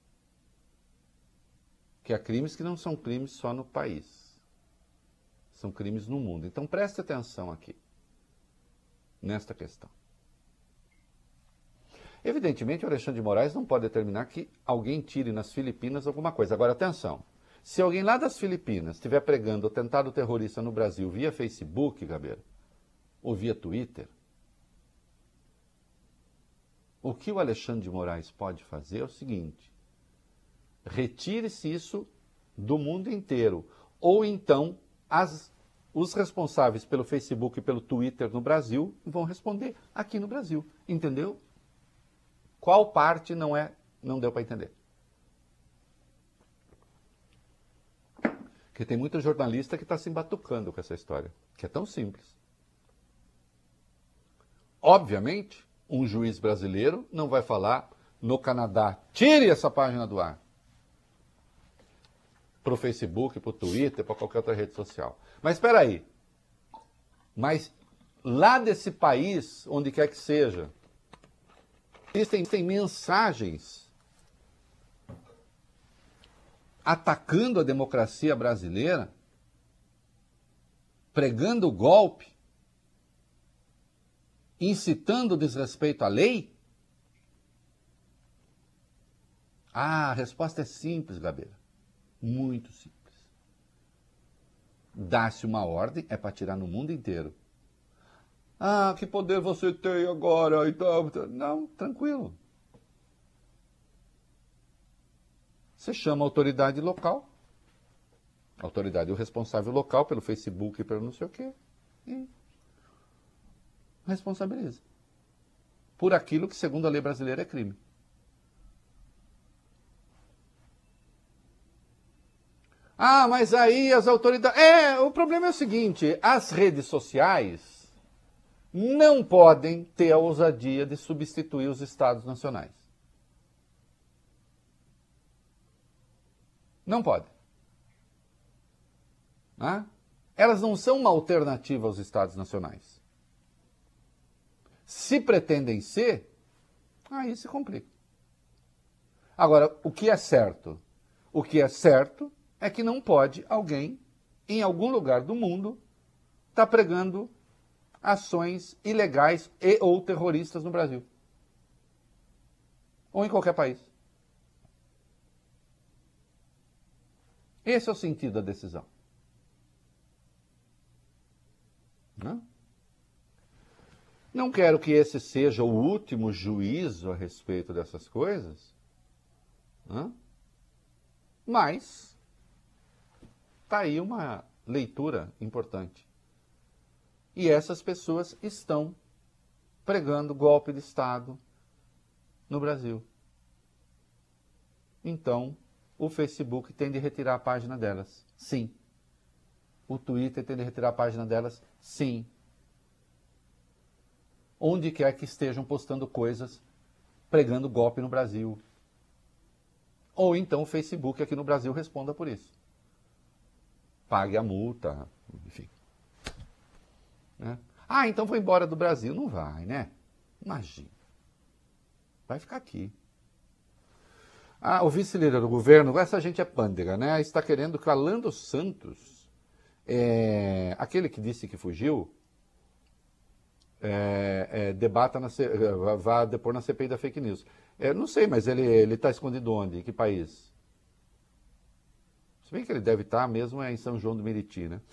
Speaker 2: Que há crimes que não são crimes só no país. São crimes no mundo. Então preste atenção aqui, nesta questão. Evidentemente, o Alexandre de Moraes não pode determinar que alguém tire nas Filipinas alguma coisa. Agora, atenção. Se alguém lá das Filipinas estiver pregando o atentado terrorista no Brasil via Facebook, Gabeira, ou via Twitter, o que o Alexandre de Moraes pode fazer é o seguinte: retire-se isso do mundo inteiro. Ou então, as, os responsáveis pelo Facebook e pelo Twitter no Brasil vão responder aqui no Brasil. Entendeu? Qual parte não é, não deu para entender? Porque tem muito jornalista que está se embatucando com essa história, que é tão simples. Obviamente, um juiz brasileiro não vai falar no Canadá: tire essa página do ar. Para o Facebook, para o Twitter, para qualquer outra rede social. Mas espera aí. Mas lá desse país, onde quer que seja, existem, existem mensagens atacando a democracia brasileira, pregando o golpe, incitando o desrespeito à lei? Ah, a resposta é simples, Gabeira. Muito simples. Dá-se uma ordem, é para tirar no mundo inteiro. Ah, que poder você tem agora? Então, não, tranquilo. Você chama a autoridade local, a autoridade, o responsável local pelo Facebook e pelo não sei o quê, e responsabiliza por aquilo que, segundo a lei brasileira, é crime. Ah, mas aí as autoridades... É, o problema é o seguinte: as redes sociais não podem ter a ousadia de substituir os Estados nacionais. Não podem. Ah? Elas não são uma alternativa aos Estados nacionais. Se pretendem ser, aí se complica. Agora, o que é certo? O que é certo é que não pode alguém, em algum lugar do mundo, estar pregando ações ilegais e ou terroristas no Brasil. Ou em qualquer país. Esse é o sentido da decisão. Não? Não quero que esse seja o último juízo a respeito dessas coisas, não? Mas está aí uma leitura importante. E essas pessoas estão pregando golpe de Estado no Brasil. Então, o Facebook tem de retirar a página delas. Sim. O Twitter tem de retirar a página delas. Sim. Onde quer que estejam postando coisas pregando golpe no Brasil. Ou então o Facebook aqui no Brasil responda por isso. Pague a multa, enfim. Né? Ah, então vou embora do Brasil. Não vai, né? Imagina. Vai ficar aqui. Ah, o vice-líder do governo, essa gente é pândega, né? Está querendo que o Alan dos Santos, é, aquele que disse que fugiu, é, é, debata, na, vá depor na C P I da fake news. É, não sei, mas ele está escondido onde? Em que país? Se bem que ele deve estar mesmo é em São João do Meriti, né?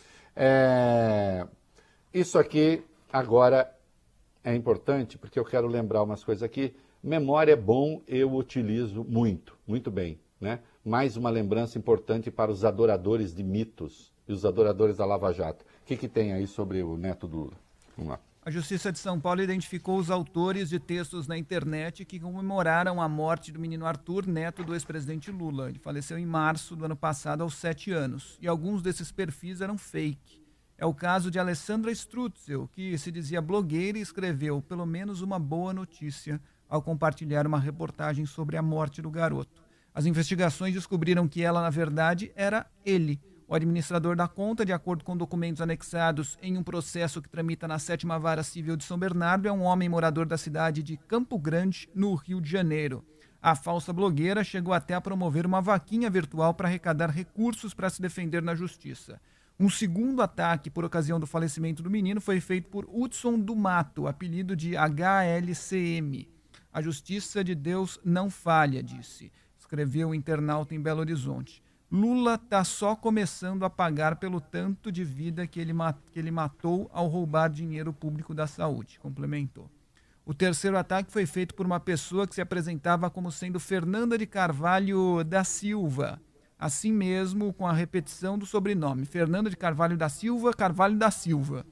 Speaker 2: É, isso aqui, agora, é importante, porque eu quero lembrar umas coisas aqui. Memória é bom, eu utilizo muito, muito bem, né? Mais uma lembrança importante para os adoradores de mitos e os adoradores da Lava Jato. O que, que tem aí sobre o neto do Lula? Vamos lá.
Speaker 4: A Justiça de São Paulo identificou os autores de textos na internet que comemoraram a morte do menino Arthur, neto do ex-presidente Lula. Ele faleceu em março do ano passado, aos sete anos. E alguns desses perfis eram fake. É o caso de Alessandra Strutzel, que se dizia blogueira e escreveu pelo menos uma boa notícia ao compartilhar uma reportagem sobre a morte do garoto. As investigações descobriram que ela, na verdade, era ele, o administrador da conta. De acordo com documentos anexados em um processo que tramita na sétima Vara Civil de São Bernardo, é um homem morador da cidade de Campo Grande, no Rio de Janeiro. A falsa blogueira chegou até a promover uma vaquinha virtual para arrecadar recursos para se defender na justiça. Um segundo ataque por ocasião do falecimento do menino foi feito por Hudson do Mato, apelido de H L C M. A Justiça de Deus não falha, disse, escreveu o internauta em Belo Horizonte. Lula está só começando a pagar pelo tanto de vida que ele, que ele matou ao roubar dinheiro público da saúde, complementou. O terceiro ataque foi feito por uma pessoa que se apresentava como sendo Fernanda de Carvalho da Silva. Assim mesmo, com a repetição do sobrenome, Fernanda de Carvalho da Silva, Carvalho da Silva.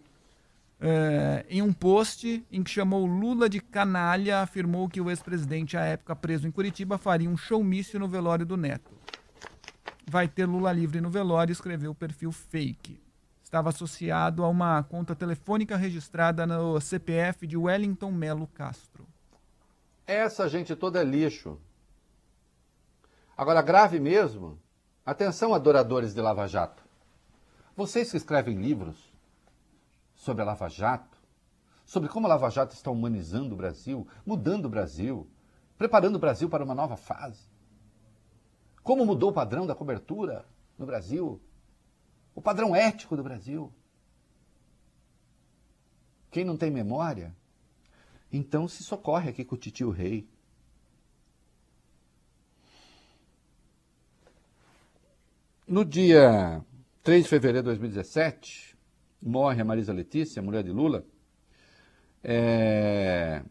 Speaker 4: É, em um post em que chamou Lula de canalha, afirmou que o ex-presidente, à época preso em Curitiba, faria um showmício no velório do neto. Vai ter Lula livre no velório, escreveu o perfil fake. Estava associado a uma conta telefônica registrada no C P F de Wellington Melo Castro.
Speaker 2: Essa gente toda é lixo. Agora, grave mesmo, atenção, adoradores de Lava Jato. Vocês que escrevem livros sobre a Lava Jato, sobre como a Lava Jato está humanizando o Brasil, mudando o Brasil, preparando o Brasil para uma nova fase. Como mudou o padrão da cobertura no Brasil, o padrão ético do Brasil. Quem não tem memória, então se socorre aqui com o titio Rei. No dia três de fevereiro de dois mil e dezessete, morre a Marisa Letícia, mulher de Lula. É...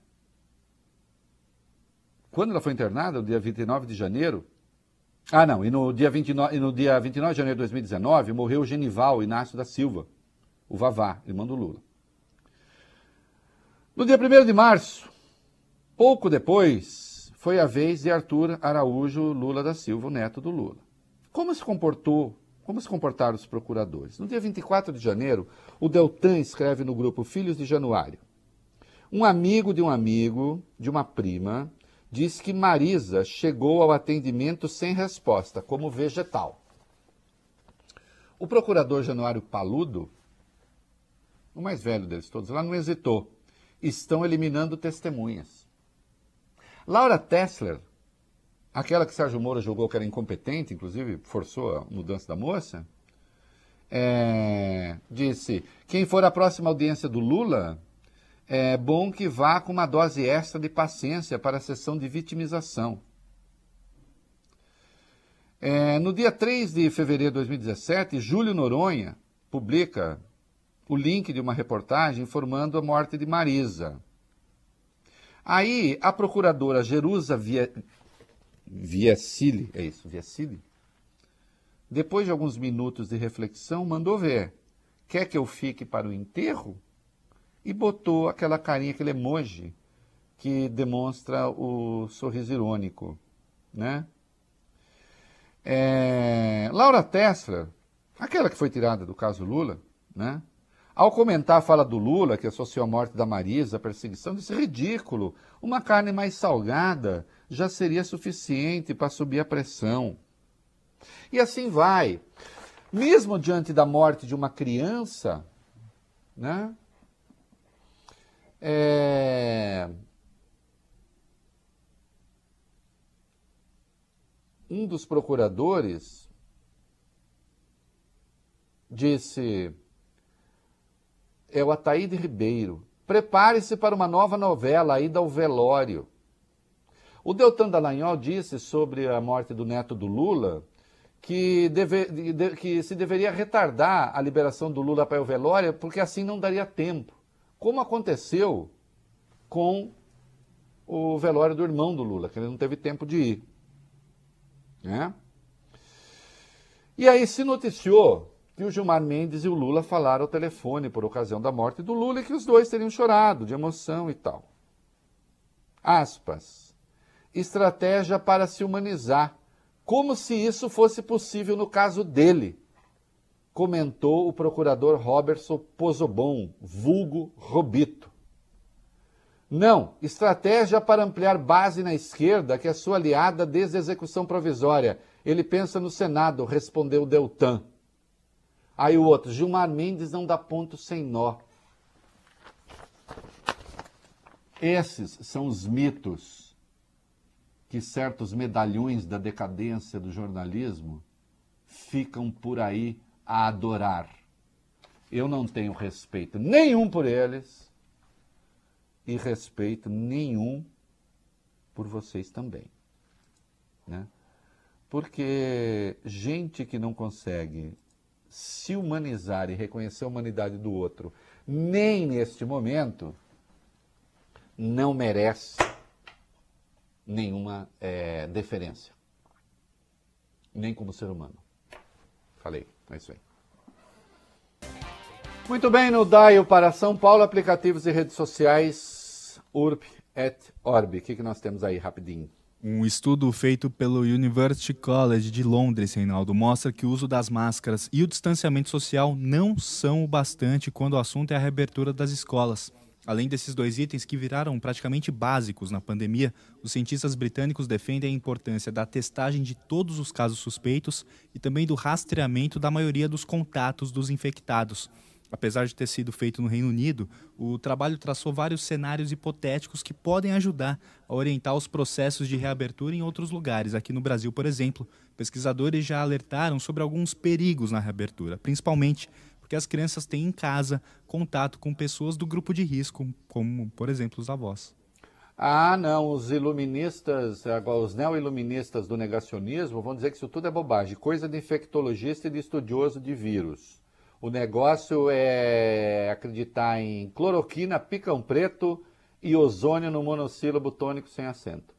Speaker 2: Quando ela foi internada, no dia vinte e nove de janeiro, ah não, e no dia, vinte e nove, e no dia vinte e nove de janeiro de dois mil e dezenove, morreu o Genival Inácio da Silva, o Vavá, irmão do Lula. No dia primeiro de março, pouco depois, foi a vez de Arthur Araújo Lula da Silva, o neto do Lula. Como se comportou, como se comportaram os procuradores? No dia vinte e quatro de janeiro, o Deltan escreve no grupo Filhos de Januário. Um amigo de um amigo, de uma prima, diz que Marisa chegou ao atendimento sem resposta, como vegetal. O procurador Januário Paludo, o mais velho deles todos, lá não hesitou. Estão eliminando testemunhas. Laura Tessler, aquela que Sérgio Moro julgou que era incompetente, inclusive forçou a mudança da moça, é, disse, quem for à próxima audiência do Lula, é bom que vá com uma dose extra de paciência para a sessão de vitimização. É, no dia três de fevereiro de dois mil e dezessete, Júlio Noronha publica o link de uma reportagem informando a morte de Marisa. Aí, a procuradora Jerusa Via... Viacili, é isso, Viacili, depois de alguns minutos de reflexão, mandou ver. Quer que eu fique para o enterro? E botou aquela carinha, aquele emoji que demonstra o sorriso irônico, né? É... Laura Tessler, aquela que foi tirada do caso Lula, né? Ao comentar a fala do Lula, que associou a morte da Marisa à perseguição, disse ridículo, uma carne mais salgada já seria suficiente para subir a pressão. E assim vai. Mesmo diante da morte de uma criança, né? É... Um dos procuradores disse, é o Ataíde Ribeiro, Prepare-se para uma nova novela, a ida ao velório. O Deltan Dallagnol disse sobre a morte do neto do Lula que, deve, de, que se deveria retardar a liberação do Lula para o velório, porque assim não daria tempo. Como aconteceu com o velório do irmão do Lula, que ele não teve tempo de ir. Né? E aí se noticiou que o Gilmar Mendes e o Lula falaram ao telefone por ocasião da morte do Lula e que os dois teriam chorado de emoção e tal. Aspas. Estratégia para se humanizar, como se isso fosse possível no caso dele, comentou o procurador Robertson Pozobon, vulgo Robito. Não, estratégia para ampliar base na esquerda, que é sua aliada desde a execução provisória. Ele pensa no Senado, respondeu Deltan. Aí o outro, Gilmar Mendes não dá ponto sem nó. Esses são os mitos que certos medalhões da decadência do jornalismo ficam por aí a adorar. Eu não tenho respeito nenhum por eles e respeito nenhum por vocês também, né? Porque gente que não consegue se humanizar e reconhecer a humanidade do outro, nem neste momento, não merece nenhuma é, deferência, nem como ser humano. Falei, é isso aí. Muito bem, no Dial para São Paulo, aplicativos e redes sociais, Urb et Orb. O que, que nós temos aí, rapidinho?
Speaker 3: Um estudo feito pelo University College de Londres, Reinaldo, mostra que o uso das máscaras e o distanciamento social não são o bastante quando o assunto é a reabertura das escolas. Além desses dois itens que viraram praticamente básicos na pandemia, os cientistas britânicos defendem a importância da testagem de todos os casos suspeitos e também do rastreamento da maioria dos contatos dos infectados. Apesar de ter sido feito no Reino Unido, o trabalho traçou vários cenários hipotéticos que podem ajudar a orientar os processos de reabertura em outros lugares. Aqui no Brasil, por exemplo, pesquisadores já alertaram sobre alguns perigos na reabertura, principalmente porque as crianças têm em casa contato com pessoas do grupo de risco, como, por exemplo, os avós.
Speaker 2: Ah, não, os iluministas, os neo-iluministas do negacionismo vão dizer que isso tudo é bobagem, coisa de infectologista e de estudioso de vírus. O negócio é acreditar em cloroquina, picão preto e ozônio no monossílabo tônico sem acento.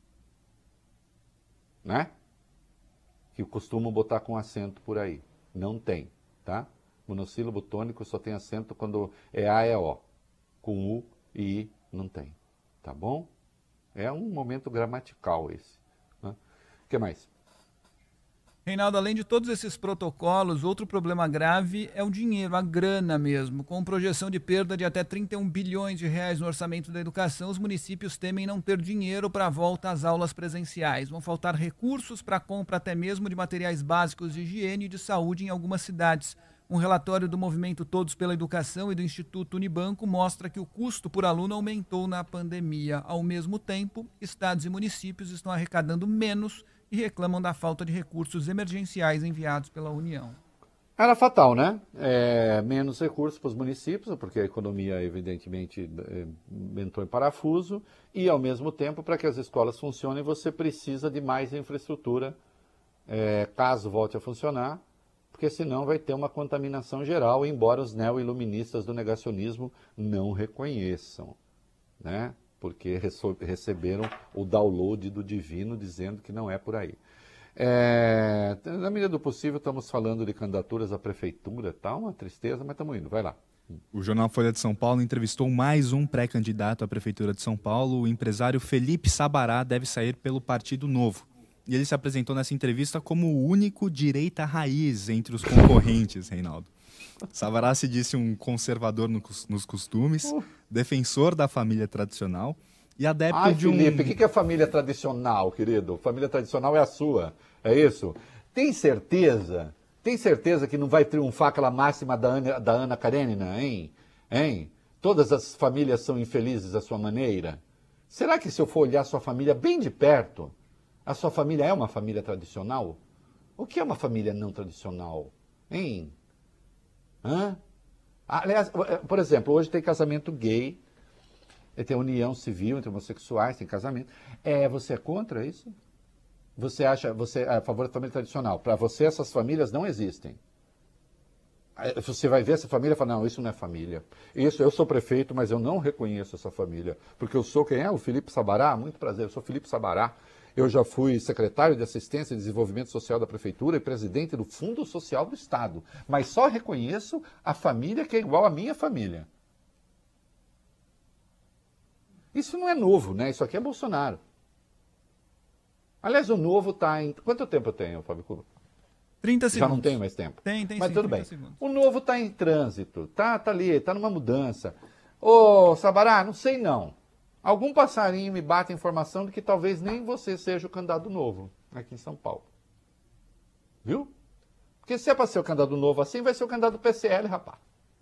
Speaker 2: Né? Que costumam botar com acento por aí. Não tem, tá? Monossílabo tônico só tem acento quando é A, é O. Com U e I não tem. Tá bom? É um momento gramatical esse. Né? O que mais?
Speaker 4: Reinaldo, além de todos esses protocolos, outro problema grave é o dinheiro, a grana mesmo. Com projeção de perda de até trinta e um bilhões de reais no orçamento da educação, os municípios temem não ter dinheiro para a volta às aulas presenciais. Vão faltar recursos para a compra até mesmo de materiais básicos de higiene e de saúde em algumas cidades. Um relatório do movimento Todos pela Educação e do Instituto Unibanco mostra que o custo por aluno aumentou na pandemia. Ao mesmo tempo, estados e municípios estão arrecadando menos e reclamam da falta de recursos emergenciais enviados pela União.
Speaker 2: Era fatal, né? É, menos recursos para os municípios, porque a economia, evidentemente, entrou em parafuso, e, ao mesmo tempo, para que as escolas funcionem, você precisa de mais infraestrutura, é, caso volte a funcionar, porque senão vai ter uma contaminação geral, embora os neo-iluministas do negacionismo não reconheçam, né? Porque receberam o download do divino dizendo que não é por aí. É, na medida do possível, estamos falando de candidaturas à prefeitura, tá uma tristeza, mas estamos indo, vai lá.
Speaker 3: O jornal Folha de São Paulo entrevistou mais um pré-candidato à prefeitura de São Paulo. O empresário Felipe Sabará deve sair pelo Partido Novo. E ele se apresentou nessa entrevista como o único direita raiz entre os concorrentes, Reinaldo. Sabará se disse um conservador no, nos costumes, uh. defensor da família tradicional e adepto
Speaker 2: Ai,
Speaker 3: de um...
Speaker 2: Felipe, o que, que é família tradicional, querido? Família tradicional é a sua, é isso? Tem certeza, tem certeza que não vai triunfar aquela máxima da Ana, da Ana Karenina, hein? hein? Todas as famílias são infelizes à sua maneira? Será que se eu for olhar a sua família bem de perto, a sua família é uma família tradicional? O que é uma família não tradicional? Hein? Hã? Aliás, por exemplo, hoje tem casamento gay, tem união civil entre homossexuais, tem casamento. É, você é contra isso? Você acha, você é a favor da família tradicional? Para você, essas famílias não existem. Você vai ver essa família e fala, não, isso não é família. Isso, eu sou prefeito, mas eu não reconheço essa família. Porque eu sou quem é? O Felipe Sabará? Muito prazer, eu sou Felipe Sabará. Eu já fui secretário de Assistência e Desenvolvimento Social da Prefeitura e presidente do Fundo Social do Estado. Mas só reconheço a família que é igual à minha família. Isso não é novo, né? Isso aqui é Bolsonaro. Aliás, o novo está em... Quanto tempo eu tenho, Fábio Cuba?
Speaker 4: trinta segundos.
Speaker 2: Já não tenho mais tempo.
Speaker 4: Tem, tem
Speaker 2: Mas
Speaker 4: sim,
Speaker 2: tudo bem.
Speaker 4: segundos.
Speaker 2: O novo está em trânsito, tá, tá ali, está numa mudança. Ô, Sabará, não sei não. Algum passarinho me bate a informação de que talvez nem você seja o candidato novo aqui em São Paulo. Viu? Porque se é para ser o candidato novo assim, vai ser o candidato do P C L, rapaz.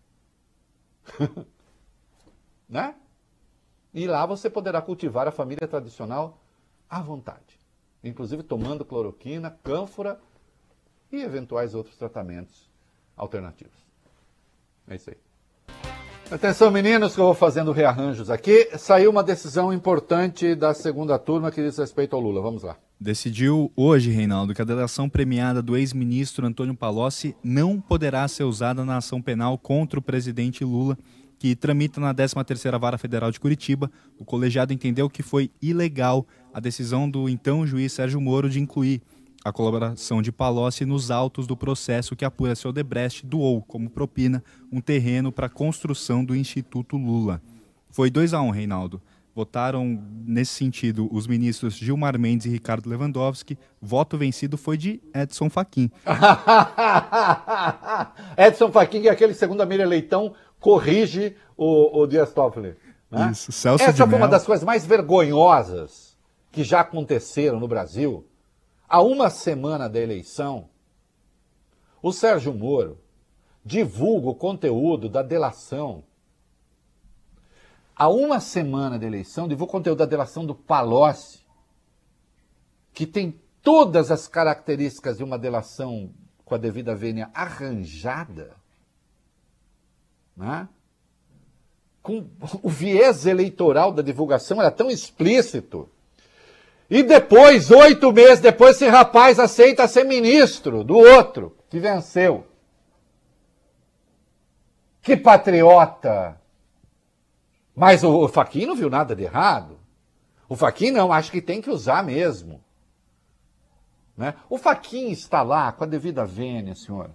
Speaker 2: Né? E lá você poderá cultivar a família tradicional à vontade. Inclusive tomando cloroquina, cânfora e eventuais outros tratamentos alternativos. É isso aí. Atenção, meninos, que eu vou fazendo rearranjos aqui. Saiu uma decisão importante da segunda turma que diz respeito ao Lula. Vamos lá.
Speaker 3: Decidiu hoje, Reinaldo, que a delação premiada do ex-ministro Antônio Palocci não poderá ser usada na ação penal contra o presidente Lula, que tramita na décima terceira Vara Federal de Curitiba. O colegiado entendeu que foi ilegal a decisão do então juiz Sérgio Moro de incluir a colaboração de Palocci nos autos do processo que apura se Odebrecht doou como propina um terreno para a construção do Instituto Lula. Foi dois a um, Reinaldo. Votaram nesse sentido os ministros Gilmar Mendes e Ricardo Lewandowski. Voto vencido foi de Edson Fachin.
Speaker 2: Edson Fachin, que é aquele segundo a Miriam Leitão, corrige o, o Dias Toffoli. Né?
Speaker 3: Isso, Celso
Speaker 2: Essa
Speaker 3: de
Speaker 2: foi uma
Speaker 3: Mello.
Speaker 2: das coisas mais vergonhosas que já aconteceram no Brasil. Há uma semana da eleição, o Sérgio Moro divulga o conteúdo da delação. Há uma semana da eleição, divulga o conteúdo da delação do Palocci, que tem todas as características de uma delação com a devida vênia arranjada, né? Com o viés eleitoral da divulgação era tão explícito. E depois, oito meses depois, esse rapaz aceita ser ministro do outro, que venceu. Que patriota! Mas o, o Fachin não viu nada de errado. O Fachin não, acho que tem que usar mesmo. Né? O Fachin está lá com a devida vênia, senhor.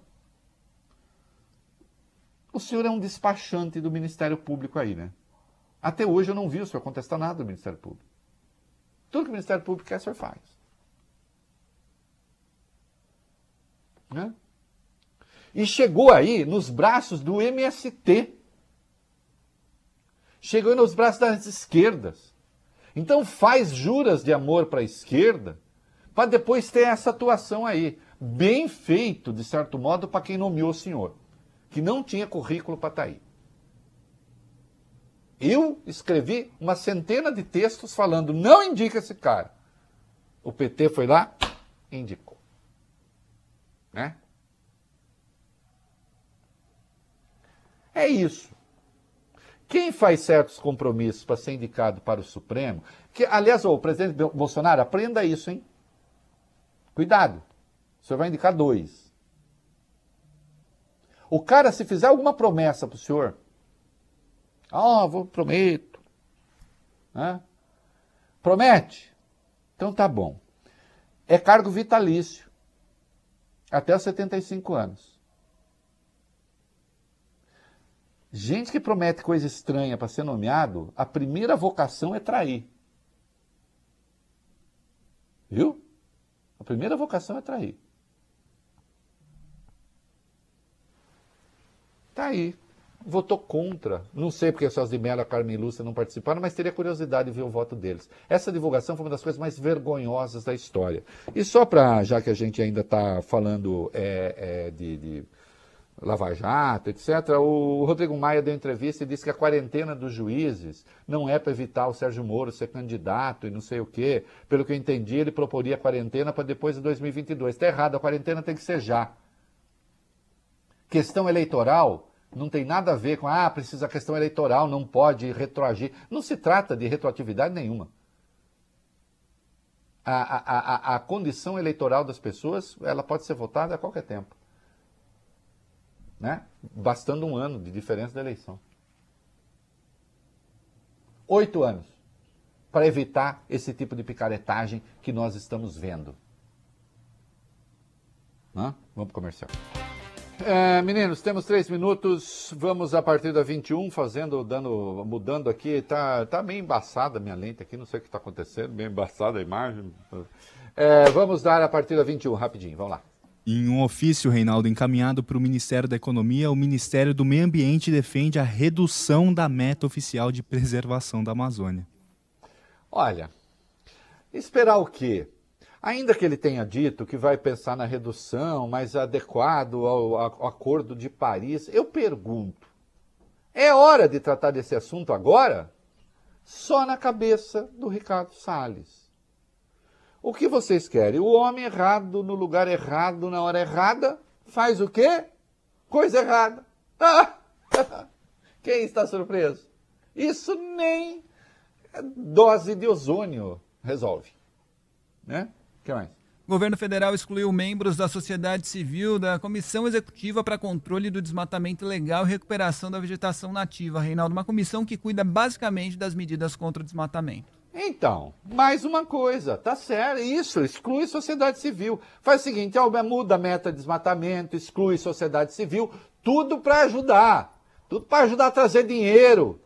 Speaker 2: O senhor é um despachante do Ministério Público aí, né? Até hoje eu não vi o senhor contestar nada do Ministério Público. Tudo que o Ministério Público quer, o senhor faz. Né? E chegou aí nos braços do M S T. Chegou aí nos braços das esquerdas. Então faz juras de amor para a esquerda, para depois ter essa atuação aí. Bem feito, de certo modo, para quem nomeou o senhor, que não tinha currículo para estar aí. Eu escrevi uma centena de textos falando, não indica esse cara. O P T foi lá e indicou. Né? É isso. Quem faz certos compromissos para ser indicado para o Supremo, que, aliás, o presidente Bolsonaro, aprenda isso, hein? Cuidado. O senhor vai indicar dois. O cara, se fizer alguma promessa para o senhor, ah, oh, vou, prometo. Né? Promete? Então tá bom. É cargo vitalício. Até os setenta e cinco anos. Gente que promete coisa estranha para ser nomeado, a primeira vocação é trair. Viu? A primeira vocação é trair. Tá aí. Votou contra. Não sei porque a Celso de Mello e a Carmen Lúcia não participaram, mas teria curiosidade de ver o voto deles. Essa divulgação foi uma das coisas mais vergonhosas da história. E só para, já que a gente ainda está falando é, é, de, de Lava Jato, etcétera, o Rodrigo Maia deu entrevista e disse que a quarentena dos juízes não é para evitar o Sérgio Moro ser candidato e não sei o quê. Pelo que eu entendi, ele proporia a quarentena para depois de dois mil e vinte e dois. Está errado, a quarentena tem que ser já. Questão eleitoral Não tem nada a ver com, ah, precisa a questão eleitoral, não pode retroagir. Não se trata de retroatividade nenhuma. A, a, a, a condição eleitoral das pessoas, ela pode ser votada a qualquer tempo. Né? Bastando um ano de diferença da eleição. Oito anos. Para evitar esse tipo de picaretagem que nós estamos vendo. Hã? Vamos para o comercial. É, meninos, temos três minutos, vamos a partir da vinte e um, fazendo, dando, mudando aqui, tá, tá meio embaçada a minha lente aqui, não sei o que está acontecendo, meio embaçada a imagem. É, vamos dar a partir da vinte e um, rapidinho, vamos lá.
Speaker 3: Em um ofício, Reinaldo, encaminhado para o Ministério da Economia, o Ministério do Meio Ambiente defende a redução da meta oficial de preservação da Amazônia.
Speaker 2: Olha, esperar o quê? Ainda que ele tenha dito que vai pensar na redução mais adequado ao, ao Acordo de Paris, eu pergunto, é hora de tratar desse assunto agora? Só na cabeça do Ricardo Salles. O que vocês querem? O homem errado no lugar errado, na hora errada, faz o quê? Coisa errada. Ah! Quem está surpreso? Isso nem dose de ozônio resolve, né? O que mais?
Speaker 4: O governo federal excluiu membros da sociedade civil da Comissão Executiva para Controle do Desmatamento Ilegal e Recuperação da Vegetação Nativa, Reinaldo, uma comissão que cuida basicamente das medidas contra o desmatamento.
Speaker 2: Então, mais uma coisa, tá certo, isso, exclui sociedade civil. Faz o seguinte, ó, muda a meta de desmatamento, exclui sociedade civil, tudo para ajudar, tudo para ajudar a trazer dinheiro,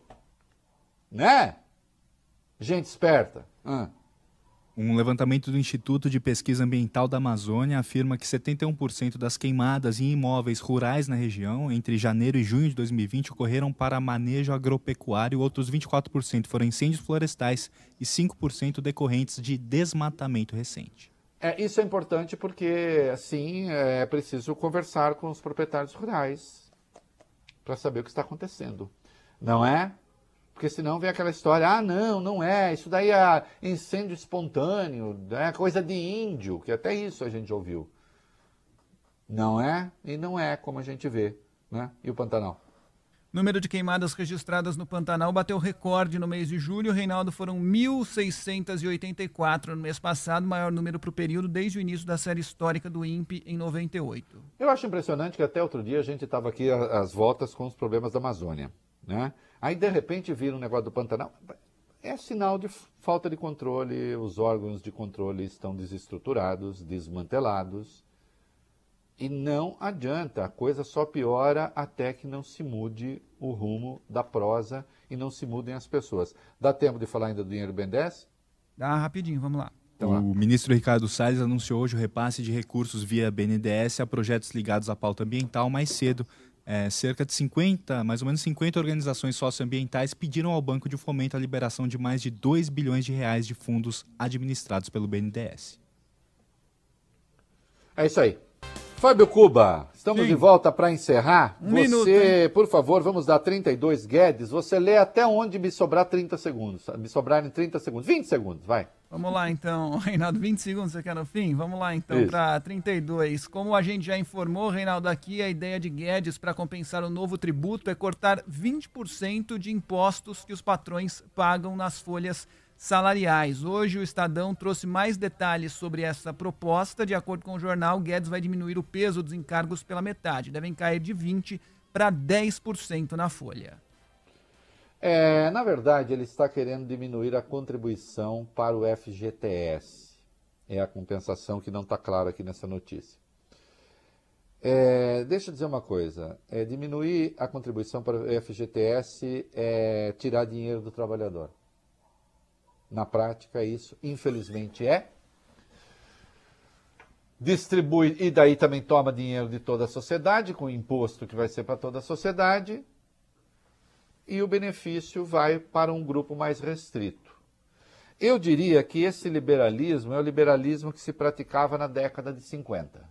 Speaker 2: né? Gente esperta. Ah.
Speaker 3: Um levantamento do Instituto de Pesquisa Ambiental da Amazônia afirma que setenta e um por cento das queimadas em imóveis rurais na região entre janeiro e junho de dois mil e vinte ocorreram para manejo agropecuário, outros vinte e quatro por cento foram incêndios florestais e cinco por cento decorrentes de desmatamento recente.
Speaker 2: É, isso é importante porque, assim, é preciso conversar com os proprietários rurais para saber o que está acontecendo, não é? Porque senão vem aquela história, ah, não, não é, isso daí é incêndio espontâneo, é coisa de índio, que até isso a gente ouviu. Não é, e não é como a gente vê, né? E o Pantanal?
Speaker 4: O número de queimadas registradas no Pantanal bateu recorde no mês de julho, Reinaldo, foram mil seiscentos e oitenta e quatro no mês passado, maior número para o período desde o início da série histórica do INPE em noventa e oito.
Speaker 2: Eu acho impressionante que até outro dia a gente estava aqui às voltas com os problemas da Amazônia, né? Aí, de repente, vira um negócio do Pantanal. É sinal de falta de controle, os órgãos de controle estão desestruturados, desmantelados. E não adianta, a coisa só piora até que não se mude o rumo da prosa e não se mudem as pessoas. Dá tempo de falar ainda do dinheiro B N D E S?
Speaker 4: Dá rapidinho, vamos lá.
Speaker 3: Então, o ministro Ricardo Salles anunciou hoje o repasse de recursos via B N D E S a projetos ligados à pauta ambiental mais cedo. É, cerca de cinquenta, mais ou menos cinquenta organizações socioambientais pediram ao Banco de Fomento a liberação de mais de dois bilhões de reais de fundos administrados pelo B N D E S.
Speaker 2: É isso aí. Fábio Cuba, estamos
Speaker 4: Sim.
Speaker 2: de volta para encerrar.
Speaker 4: Um
Speaker 2: você,
Speaker 4: minuto, hein?
Speaker 2: por favor, vamos dar trinta e dois Guedes. Você lê até onde me sobrar trinta segundos. Me sobrarem trinta segundos. vinte segundos, vai.
Speaker 4: Vamos lá então, Reinaldo, vinte segundos você quer no fim? Vamos lá então para trinta e dois. Como a gente já informou, Reinaldo, aqui a ideia de Guedes para compensar o novo tributo é cortar vinte por cento de impostos que os patrões pagam nas folhas salariais. Hoje o Estadão trouxe mais detalhes sobre essa proposta. De acordo com o jornal, Guedes vai diminuir o peso dos encargos pela metade. Devem cair de vinte por cento para dez por cento na folha.
Speaker 2: É, na verdade, ele está querendo diminuir a contribuição para o F G T S. É a compensação que não está clara aqui nessa notícia. É, deixa eu dizer uma coisa. É, diminuir a contribuição para o F G T S é tirar dinheiro do trabalhador. Na prática, isso, infelizmente, é. Distribui, e daí também toma dinheiro de toda a sociedade, com o imposto que vai ser para toda a sociedade, e o benefício vai para um grupo mais restrito. Eu diria que esse liberalismo é o liberalismo que se praticava na década de cinquenta.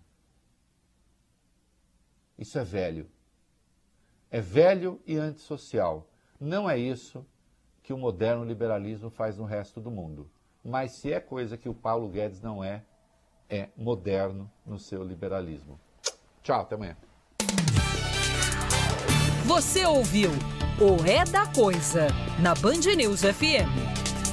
Speaker 2: Isso é velho. É velho e antissocial. Não é isso que o moderno liberalismo faz no resto do mundo. Mas se é coisa que o Paulo Guedes não é, é moderno no seu liberalismo. Tchau, até amanhã.
Speaker 1: Você ouviu o É da Coisa, na Band News F M.